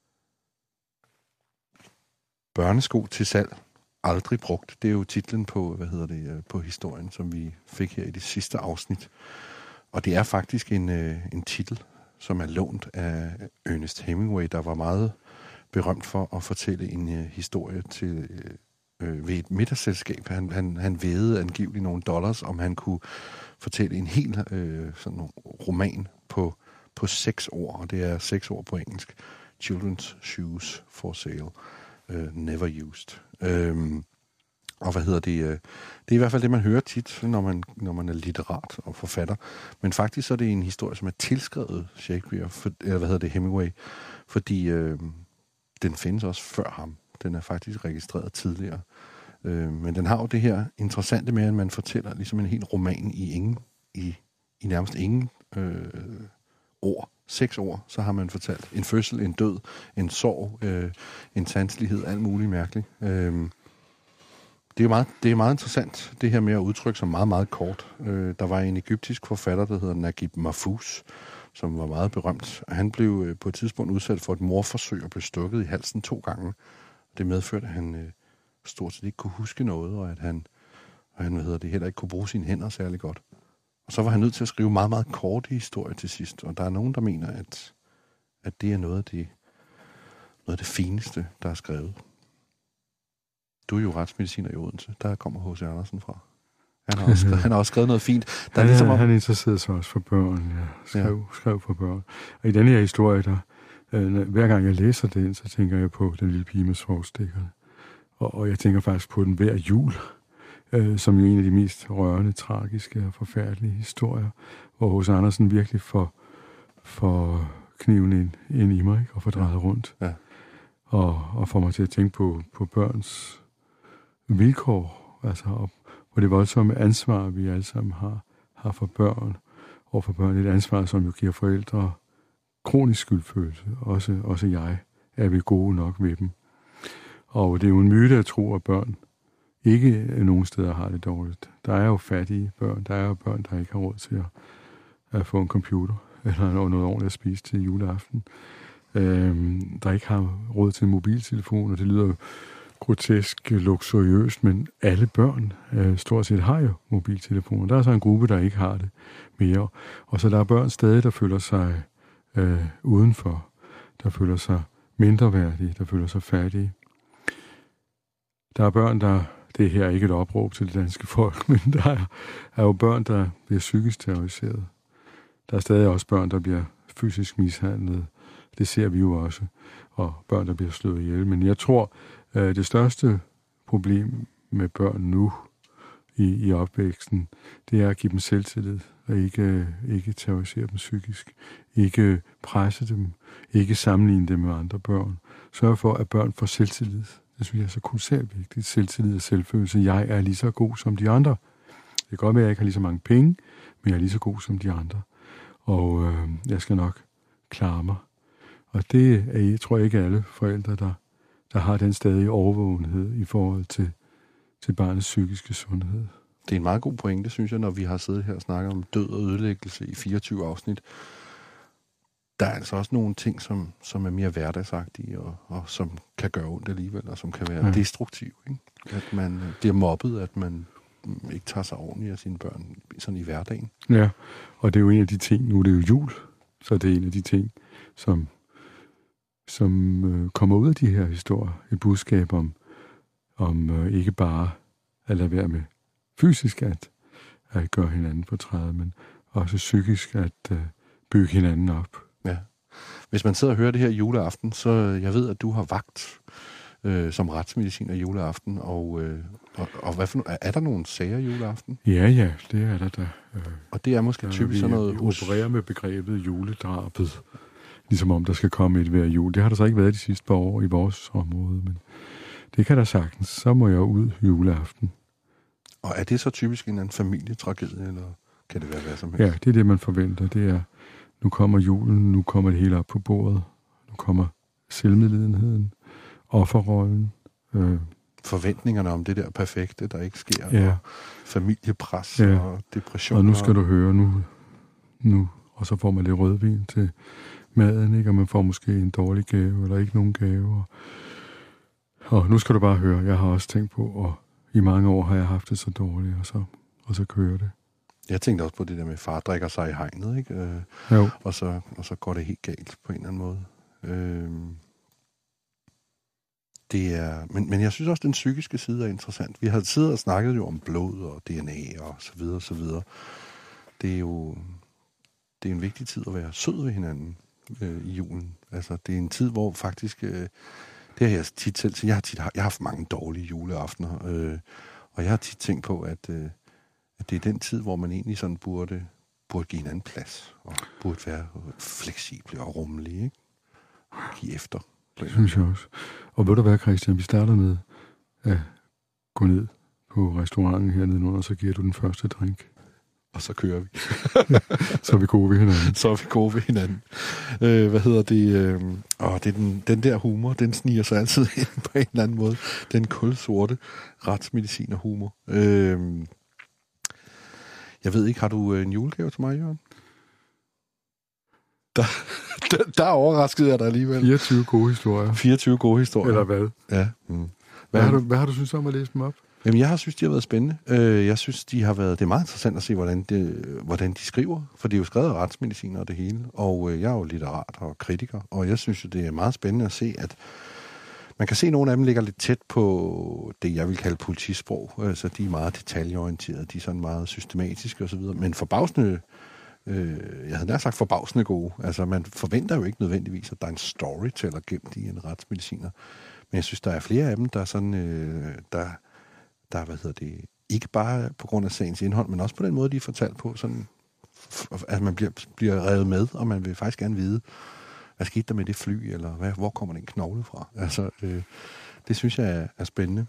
Børnesko til salg. Aldrig brugt. Det er jo titlen på, hvad hedder det, øh, på historien, som vi fik her i det sidste afsnit. Og det er faktisk en, øh, en titel, som er lånt af Ernest Hemingway, der var meget berømt for at fortælle en øh, historie til... Øh, ved et middagsselskab. Han, han, han vædede angiveligt nogle dollars, om han kunne fortælle en hel øh, sådan roman på, på seks ord, og det er seks ord på engelsk. Children's shoes for sale. Uh, never used. Um, og hvad hedder det? Uh, det er i hvert fald det, man hører tit, når man, når man er litterat og forfatter. Men faktisk så er det en historie, som er tilskrevet Shakespeare, for, eller hvad hedder det, Hemingway, fordi uh, den findes også før ham. Den er faktisk registreret tidligere. Øh, men den har jo det her interessante med, at man fortæller ligesom en hel roman i ingen, i, i nærmest ingen øh, ord. Seks ord, så har man fortalt en fødsel, en død, en sorg, øh, en sanselighed, alt muligt mærkeligt. Øh, det, er jo meget, det er meget interessant, det her med at udtrykke sig meget, meget kort. Øh, der var en egyptisk forfatter, der hedder Naguib Mahfouz, som var meget berømt. Han blev øh, på et tidspunkt udsat for et mordforsøg og blev stukket i halsen to gange. Det medførte, at han øh, stort set ikke kunne huske noget, og at han, og han hvad hedder det, heller ikke kunne bruge sine hænder særlig godt. Og så var han nødt til at skrive meget, meget korte historier til sidst. Og der er nogen, der mener, at, at det er noget af det, noget af det fineste, der er skrevet. Du er jo retsmediciner i Odense. Der kommer H C Andersen fra. Han har også skrevet, han har også skrevet noget fint. Der han, er ligesom om... han interesserede sig også for børn. Ja. Skrev, ja. skrev for børn. Og i denne her historie, der, øh, hver gang jeg læser den, så tænker jeg på den lille pige med svovlstikkerne. Og, og jeg tænker faktisk på den hver jul, øh, som jo er en af de mest rørende, tragiske og forfærdelige historier, hvor H C Andersen virkelig får, får kniven ind, ind i mig, ikke? Og får drejet ja. rundt. Ja. Og, og får mig til at tænke på, på børns vilkår, altså og på det voldsomme ansvar, vi alle sammen har, har for børn, og for børn et ansvar, som jo giver forældre kronisk skyldfølelse. Også, også jeg er vi gode nok ved dem. Og det er jo en myte at tro, at børn ikke nogen steder har det dårligt. Der er jo fattige børn, der er jo børn, der ikke har råd til at, at få en computer, eller noget ordentligt at spise til juleaften. Øhm, der ikke har råd til en mobiltelefon, og det lyder jo grotesk luksuriøst, men alle børn øh, stort set har jo mobiltelefoner. Der er så en gruppe, der ikke har det mere. Og så der er børn stadig, der føler sig øh, udenfor, der føler sig mindreværdige, der føler sig fattige. Der er børn, der, det er her ikke et opråb til det danske folk, men der er, er jo børn, der bliver psykisk terroriseret. Der er stadig også børn, der bliver fysisk mishandlet. Det ser vi jo også. Og børn, der bliver slået ihjel. Men jeg tror, at det største problem med børn nu i, i opvæksten, det er at give dem selvtillid, og ikke, ikke terrorisere dem psykisk. Ikke presse dem, ikke sammenligne dem med andre børn. Sørg for, at børn får selvtillid. Det synes jeg er så kolossalt vigtigt. Selvtillid og selvfølelse. Jeg er lige så god som de andre. Det kan godt være, at jeg ikke har lige så mange penge, men jeg er lige så god som de andre. Og øh, jeg skal nok klare mig. Og det er, jeg tror ikke alle forældre, der, der har den stadige overvågenhed i forhold til, til barnets psykiske sundhed. Det er en meget god pointe, synes jeg, når vi har siddet her og snakket om død og ødelæggelse i fireogtyve afsnit. Der er altså også nogle ting, som, som er mere hverdagsagtige, og, og som kan gøre ondt alligevel, og som kan være ja. destruktive. Ikke? At man bliver mobbet, at man ikke tager sig ordentligt af sine børn sådan i hverdagen. Ja, og det er jo en af de ting, nu er det jo jul, så det er en af de ting, som, som øh, kommer ud af de her historier. Et budskab om, om øh, ikke bare at lade være med fysisk at, at gøre hinanden fortræde, men også psykisk at øh, bygge hinanden op. Ja. Hvis man sidder og hører det her juleaften, så jeg ved, at du har vagt øh, som retsmediciner juleaften, og, øh, og, og hvad for, er der nogle sager juleaften? Ja, ja, det er der da. Øh, og det er måske typisk sådan noget... Vi opererer med begrebet juledrabet. Ligesom om der skal komme et hver jul. Det har der så ikke været de sidste par år i vores område, men det kan der sagtens. Så må jeg ud juleaften. Og er det så typisk en eller anden familietragedie, eller kan det være hvad som helst? Ja, det er det, man forventer. Det er, nu kommer julen, nu kommer det hele op på bordet. Nu kommer selvmedlidenheden, offerrollen. Øh, Forventningerne om det der perfekte, der ikke sker. Ja. Og familiepres Ja. og depression. Og nu skal du høre, nu, nu, og så får man lidt rødvin til maden, ikke? Og man får måske en dårlig gave, eller ikke nogen gave. Og, og nu skal du bare høre, jeg har også tænkt på, og i mange år har jeg haft det så dårligt, og så, og så kører det. Jeg tænkte også på det der med, far drikker sig i hegnet, ikke? Øh, Jo. og, så, og så går det helt galt på en eller anden måde. Øh, det er, men, men jeg synes også, at den psykiske side er interessant. Vi har siddet og snakket jo om blod og D N A og så videre, så videre. Det er jo det er en vigtig tid at være sød ved hinanden øh, i julen. Altså, det er en tid, hvor faktisk... Øh, det har jeg tit selv... Jeg har, tit, jeg har haft mange dårlige juleaftener, øh, og jeg har tit tænkt på, at, øh, at det er den tid, hvor man egentlig sådan burde, burde give hinanden plads, og burde være fleksibel og rummelig, ikke? Give efter. Det synes jeg også. Og ved du hvad, Christian, vi starter med at gå ned på restauranten hernede under, og så giver du den første drink. Og så kører vi. Så er vi gode ved hinanden. Så er vi gode ved hinanden. Øh, hvad hedder det? Øh, åh, det er den, den der humor, den sniger sig altid ind på en eller anden måde. Den kulsorte retsmedicin og humor. Øh, jeg ved ikke, har du en julegave til mig, Jørgen? Der, der, der overraskede jeg dig alligevel. fireogtyve gode historier. fireogtyve gode historier. Eller hvad? Ja. Mm. Hvad, Hvad har du, hvad har du synes om at læse dem op? Jamen, jeg har synes, de har været spændende. Jeg synes, de har været... Det er meget interessant at se, hvordan, det, hvordan de skriver. For det er jo skrevet af retsmediciner og det hele. Og jeg er jo litterat og kritiker. Og jeg synes jo, det er meget spændende at se, at man kan se, at nogle af dem ligger lidt tæt på det, jeg vil kalde politisprog. Så de er meget detaljeorienterede. De er sådan meget systematiske osv. Men forbavsende... Øh, jeg havde nær sagt forbavsende gode. Altså, man forventer jo ikke nødvendigvis, at der er en storyteller gemt i en retsmediciner. Men jeg synes, der er flere af dem, der er sådan... Øh, der der, hvad hedder det, ikke bare på grund af sagens indhold, men også på den måde, de er fortalt på, sådan, at man bliver, bliver revet med, og man vil faktisk gerne vide, hvad skete der med det fly, eller hvad, hvor kommer den knogle fra? Altså, øh, det synes jeg er, er spændende.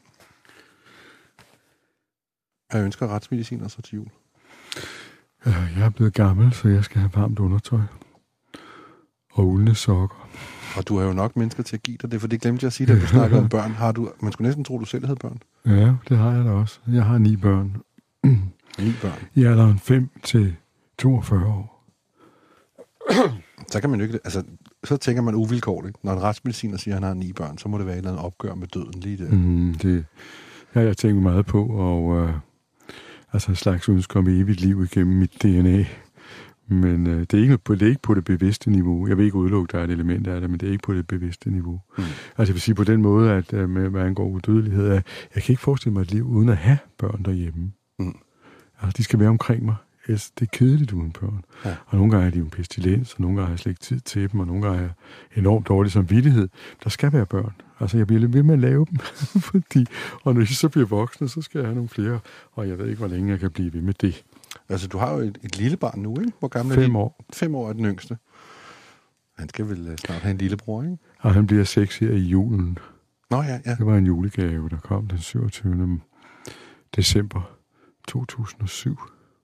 Jeg ønsker retsmediciner så til jul. Jeg er blevet gammel, så jeg skal have varmt undertøj. Og uldne sokker. Og du har jo nok mennesker til at give dig det, for det glemte jeg at sige, da vi snakkede om børn. Har du, man skulle næsten tro, du selv havde børn. Ja, det har jeg da også. Jeg har ni børn. Ni børn? I alderen fem til toogfyrre år. Så kan man jo ikke... Altså, så tænker man uvilkårligt. Når en retsmediciner siger, at han har ni børn, så må det være et eller andet opgør med døden lige der. Mm, det har jeg tænkt meget på, og øh, altså en slags ønske om evigt liv igennem mit D N A. Men øh, det, er ikke på, det er ikke på det bevidste niveau. Jeg vil ikke udelukke, der er et element af det, men det er ikke på det bevidste niveau. Mm. Altså jeg vil sige på den måde, at øh, med hvad angår udødelighed, at jeg kan ikke forestille mig et liv uden at have børn derhjemme. Mm. Altså de skal være omkring mig. Ellers, det er kedeligt uden børn. Ja. Og nogle gange er de jo en pestilens, og nogle gange har jeg slet ikke tid til dem, og nogle gange er jeg enormt dårlig samvittighed. Der skal være børn. Altså jeg bliver lidt ved med at lave dem. Fordi, og når de så bliver voksne, så skal jeg have nogle flere. Og jeg ved ikke, hvor længe jeg kan blive ved med det. Altså, du har jo et, et lille barn nu, ikke? Hvor gammel Fem er de? år. Fem år er den yngste. Han skal vel snart have en lillebror, ikke? Og han bliver seks her i julen. Nå ja, ja. Det var en julegave, der kom den syvogtyvende december to tusind og syv.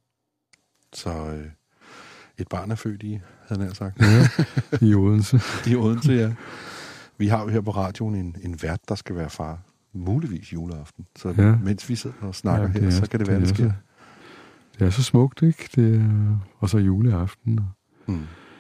Så øh, et barn er født i, havde han sagt. Ja, i Odense. I Odense, ja. Vi har jo her på radioen en, en vært, der skal være far. Muligvis juleaften. Så ja. Mens vi sidder og snakker ja, her, er, så kan det være, det, det sker. Så, det er så smukt, ikke? Det er, og så juleaften. Mm.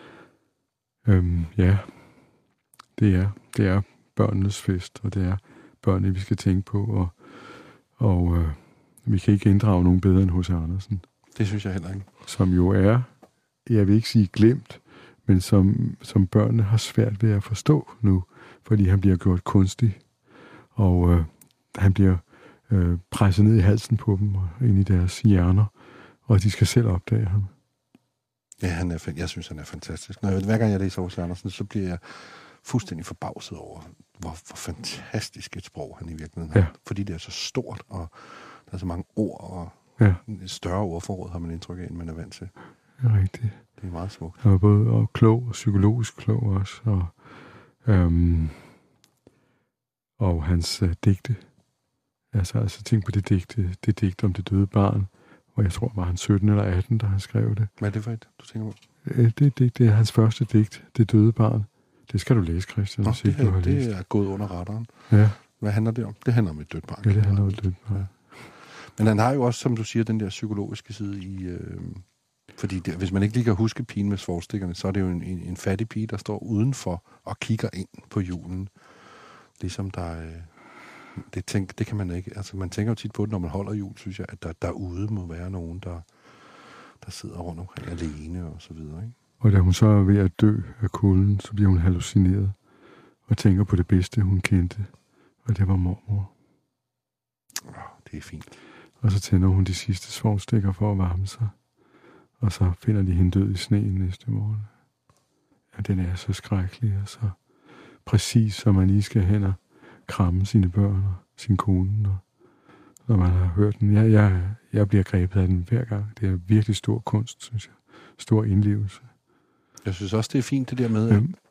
Øhm, ja, det er, det er børnenes fest, og det er børnene, vi skal tænke på, og, og øh, vi kan ikke inddrage nogen bedre end H C Andersen. Det synes jeg heller ikke. Som jo er, jeg vil ikke sige glemt, men som, som børnene har svært ved at forstå nu, fordi han bliver gjort kunstig, og øh, han bliver øh, presset ned i halsen på dem, og ind i deres hjerner, og de skal selv opdage ham. Ja, han er, jeg synes, han er fantastisk. Når jeg, hver gang jeg læser H C Andersen, så bliver jeg fuldstændig forbavset over, hvor, hvor fantastisk et sprog han i virkeligheden har. Ja. Fordi det er så stort, og der er så mange ord, og ja. Et større ordforråd har man indtryk af, end man er vant til. Det er rigtigt. Det det er meget smukt. Han var både og klog og psykologisk klog også. Og, øhm, og hans øh, digte. Altså, altså tænk på det digte, det digte om det døde barn, hvor jeg tror, var han sytten eller atten, da han skrev det. Hvad er det for et, du tænker på? Øh, det, det, det er hans første digt, Det døde barn. Det skal du læse, Christian, Nå, hvis det, ikke du har det læst. er gået under radaren. Ja. Hvad handler det om? Det handler om et dødt barn. Ja, det handler om et dødt barn. Ja. Men han har jo også, som du siger, den der psykologiske side i... Øh, fordi det, hvis man ikke lige kan huske pigen med svorstikkerne, så er det jo en, en, en fattig pige, der står udenfor og kigger ind på julen. Ligesom der... Øh, det, tænk, det kan man ikke... Altså, man tænker jo tit på det, når man holder jul, synes jeg, at der derude må være nogen, der, der sidder rundt omkring alene og så videre, ikke? Og da hun så er ved at dø af kulden, så bliver hun hallucineret og tænker på det bedste, hun kendte. Og det var mormor. Oh, det er fint. Og så tænder hun de sidste svovlstikker for at varme sig. Og så finder de hende død i sneen næste morgen. Ja, den er så skrækkelig og så præcis, som man lige skal hen og kramme sine børn og sin kone. Og når man har hørt den. Jeg, jeg, jeg bliver grebet af den hver gang. Det er virkelig stor kunst, synes jeg. Stor indlevelse. Jeg synes også, det er fint det der med, at, Øhm.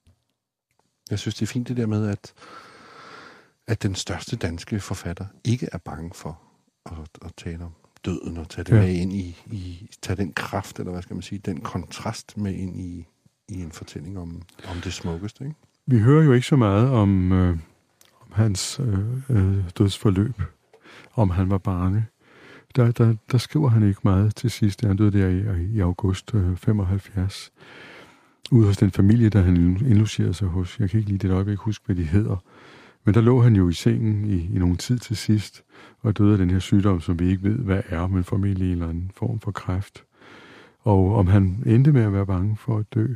jeg synes, det er fint det der med, at, at den største danske forfatter ikke er bange for at, at tale om døden og tage det ja. med ind i, i, tage den kraft, eller hvad skal man sige, den kontrast med ind i, i en fortælling om, om det smukkeste, ikke? Vi hører jo ikke så meget om, øh, om hans øh, øh, dødsforløb, om han var bange. Der, der, der skriver han ikke meget til sidst. Han døde der i, i august øh, femoghalvfjerds. Ude hos den familie, der han indlogerede sig hos. Jeg kan ikke lige det øjeblik huske, hvad de hedder. Men der lå han jo i sengen i, i nogen tid til sidst, og døde af den her sygdom, som vi ikke ved, hvad er, men formentlig en eller anden form for kræft. Og om han endte med at være bange for at dø,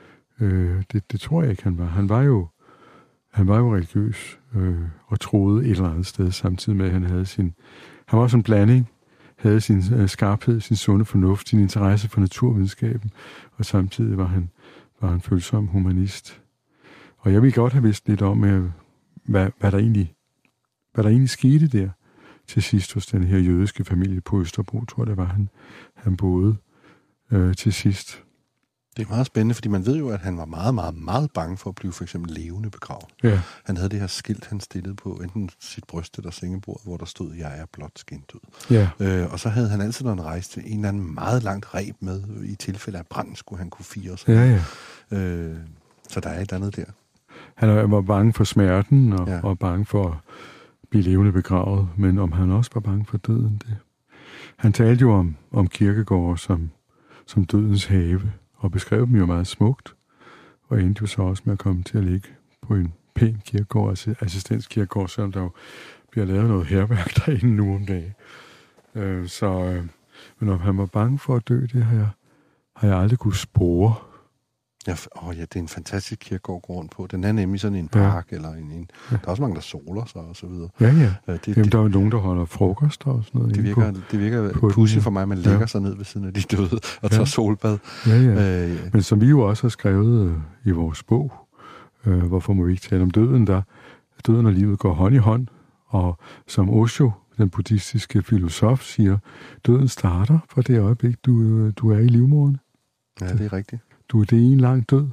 øh, det, det tror jeg ikke, han var. Han var jo, han var jo religiøs øh, og troede et eller andet sted, samtidig med, at han havde sin... Han var sådan en blanding, havde sin øh, skarphed, sin sunde fornuft, sin interesse for naturvidenskaben, og samtidig var han, var han følsom humanist. Og jeg ville godt have vidst lidt om, øh, hvad, hvad, der egentlig, hvad der egentlig skete der til sidst hos den her jødiske familie på Østerbro, tror jeg, det var han, han boede øh, til sidst. Det er meget spændende, fordi man ved jo, at han var meget, meget, meget bange for at blive for eksempel levende begravet. Ja. Han havde det her skilt, han stillede på enten sit bryst eller sengebordet, hvor der stod, jeg er blot skindød. Ja. Øh, og så havde han altid, når han rejste, en eller anden meget langt reb med, i tilfælde af brand, skulle han kunne fire sig. Ja, ja. Øh, så der er et andet der. Han var bange for smerten og, ja. og bange for at blive levende begravet, men om han også var bange for døden, det. Han talte jo om, om kirkegårde som, som dødens have, og beskrev dem jo meget smukt, og endte jo så også med at komme til at ligge på en pæn kirkegård, altså assistenskirkegård, selvom der jo bliver lavet noget hærværk derinde nu om dagen. Øh, så, øh, men om han var bange for at dø, det har jeg, har jeg aldrig kunne spore. Ja, åh, ja, det er en fantastisk kirkegård at gå rundt på. Den er nemlig sådan en park, ja. eller en, en ja. Der er også mange, der soler sig og så videre. Ja, ja. Øh, det, Jamen, det, der er jo nogen, der holder frokost og sådan noget. Det virker, på, det virker pudsigt for mig, at man lægger ja. sig ned ved siden af de døde og tager ja. solbad. Ja, ja. Øh, Men som vi jo også har skrevet øh, i vores bog, øh, hvorfor må vi ikke tale om døden, der døden og livet går hånd i hånd, og som Osho, den buddhistiske filosof, siger, døden starter fra det øjeblik, du, du er i livmoderen. Ja, det er rigtigt. Du, det er en lang død.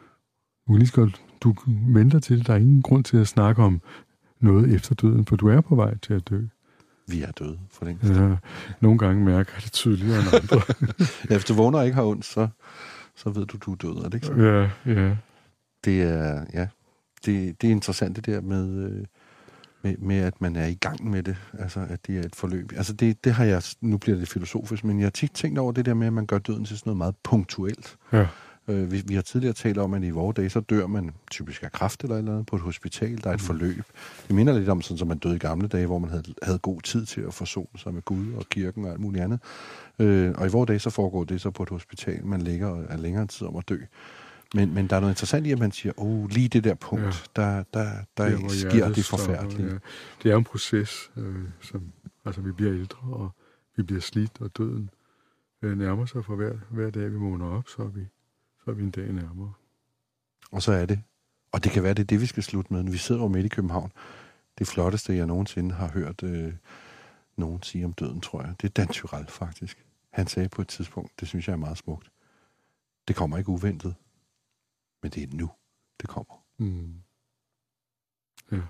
Du kan lige så godt, du venter til det. Der er ingen grund til at snakke om noget efter døden, for du er på vej til at dø. Vi er døde for længst. Ja, nogle gange mærker jeg det tydeligere end andre. Ja, hvis du vågner og ikke har ondt, så, så ved du, du er død, er det ikke så? Ja, ja. Det er, ja, det, det er interessant det der med, med, med, at man er i gang med det, altså at det er et forløb. Altså det, det har jeg, nu bliver det filosofisk, men jeg har tit tænkt over det der med, at man gør døden til sådan noget meget punktuelt. Ja. Øh, vi, vi har tidligere talt om, at i vore dage, så dør man typisk af kræft eller eller andet på et hospital, der er et forløb. Det minder lidt om sådan, som man døde i gamle dage, hvor man havde, havde god tid til at forsone sig med Gud og kirken og alt muligt andet. Øh, og i vore dage, så foregår det så på et hospital, man ligger og er længere tid om at dø. Men, men der er noget interessant i, at man siger, åh, oh, lige det der punkt, ja. der, der, der der sker det forfærdelige. Ja. Det er en proces, øh, som, altså vi bliver ældre, og vi bliver slidt, og døden øh, nærmer sig for hver, hver dag, vi vågner op, så er vi, så er vi en dag nærmere. Og så er det, og det kan være, det er det, vi skal slutte med, når vi sidder over midt i København. Det flotteste, jeg nogensinde har hørt øh, nogen sige om døden, tror jeg, det er Dan Tyrell faktisk. Han sagde på et tidspunkt, det synes jeg er meget smukt. Det kommer ikke uventet, men det er nu, det kommer. Mm. Ja.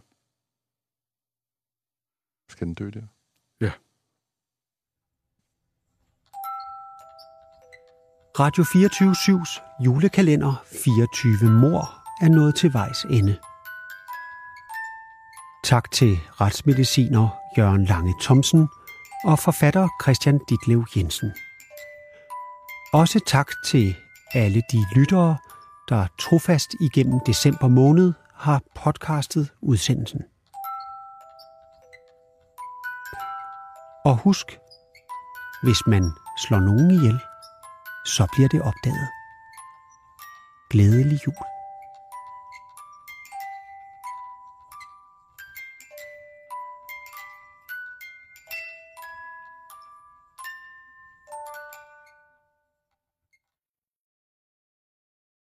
Skal den dø der? Ja. Radio fireogtyve syvs julekalender fireogtyve mord er nået til vejs ende. Tak til retsmediciner Jørgen Lange Thomsen og forfatter Christian Ditlev Jensen. Også tak til alle de lyttere, der trofast igennem december måned har podcastet udsendelsen. Og husk, hvis man slår nogen ihjel, så bliver det opdaget. Glædelig jul.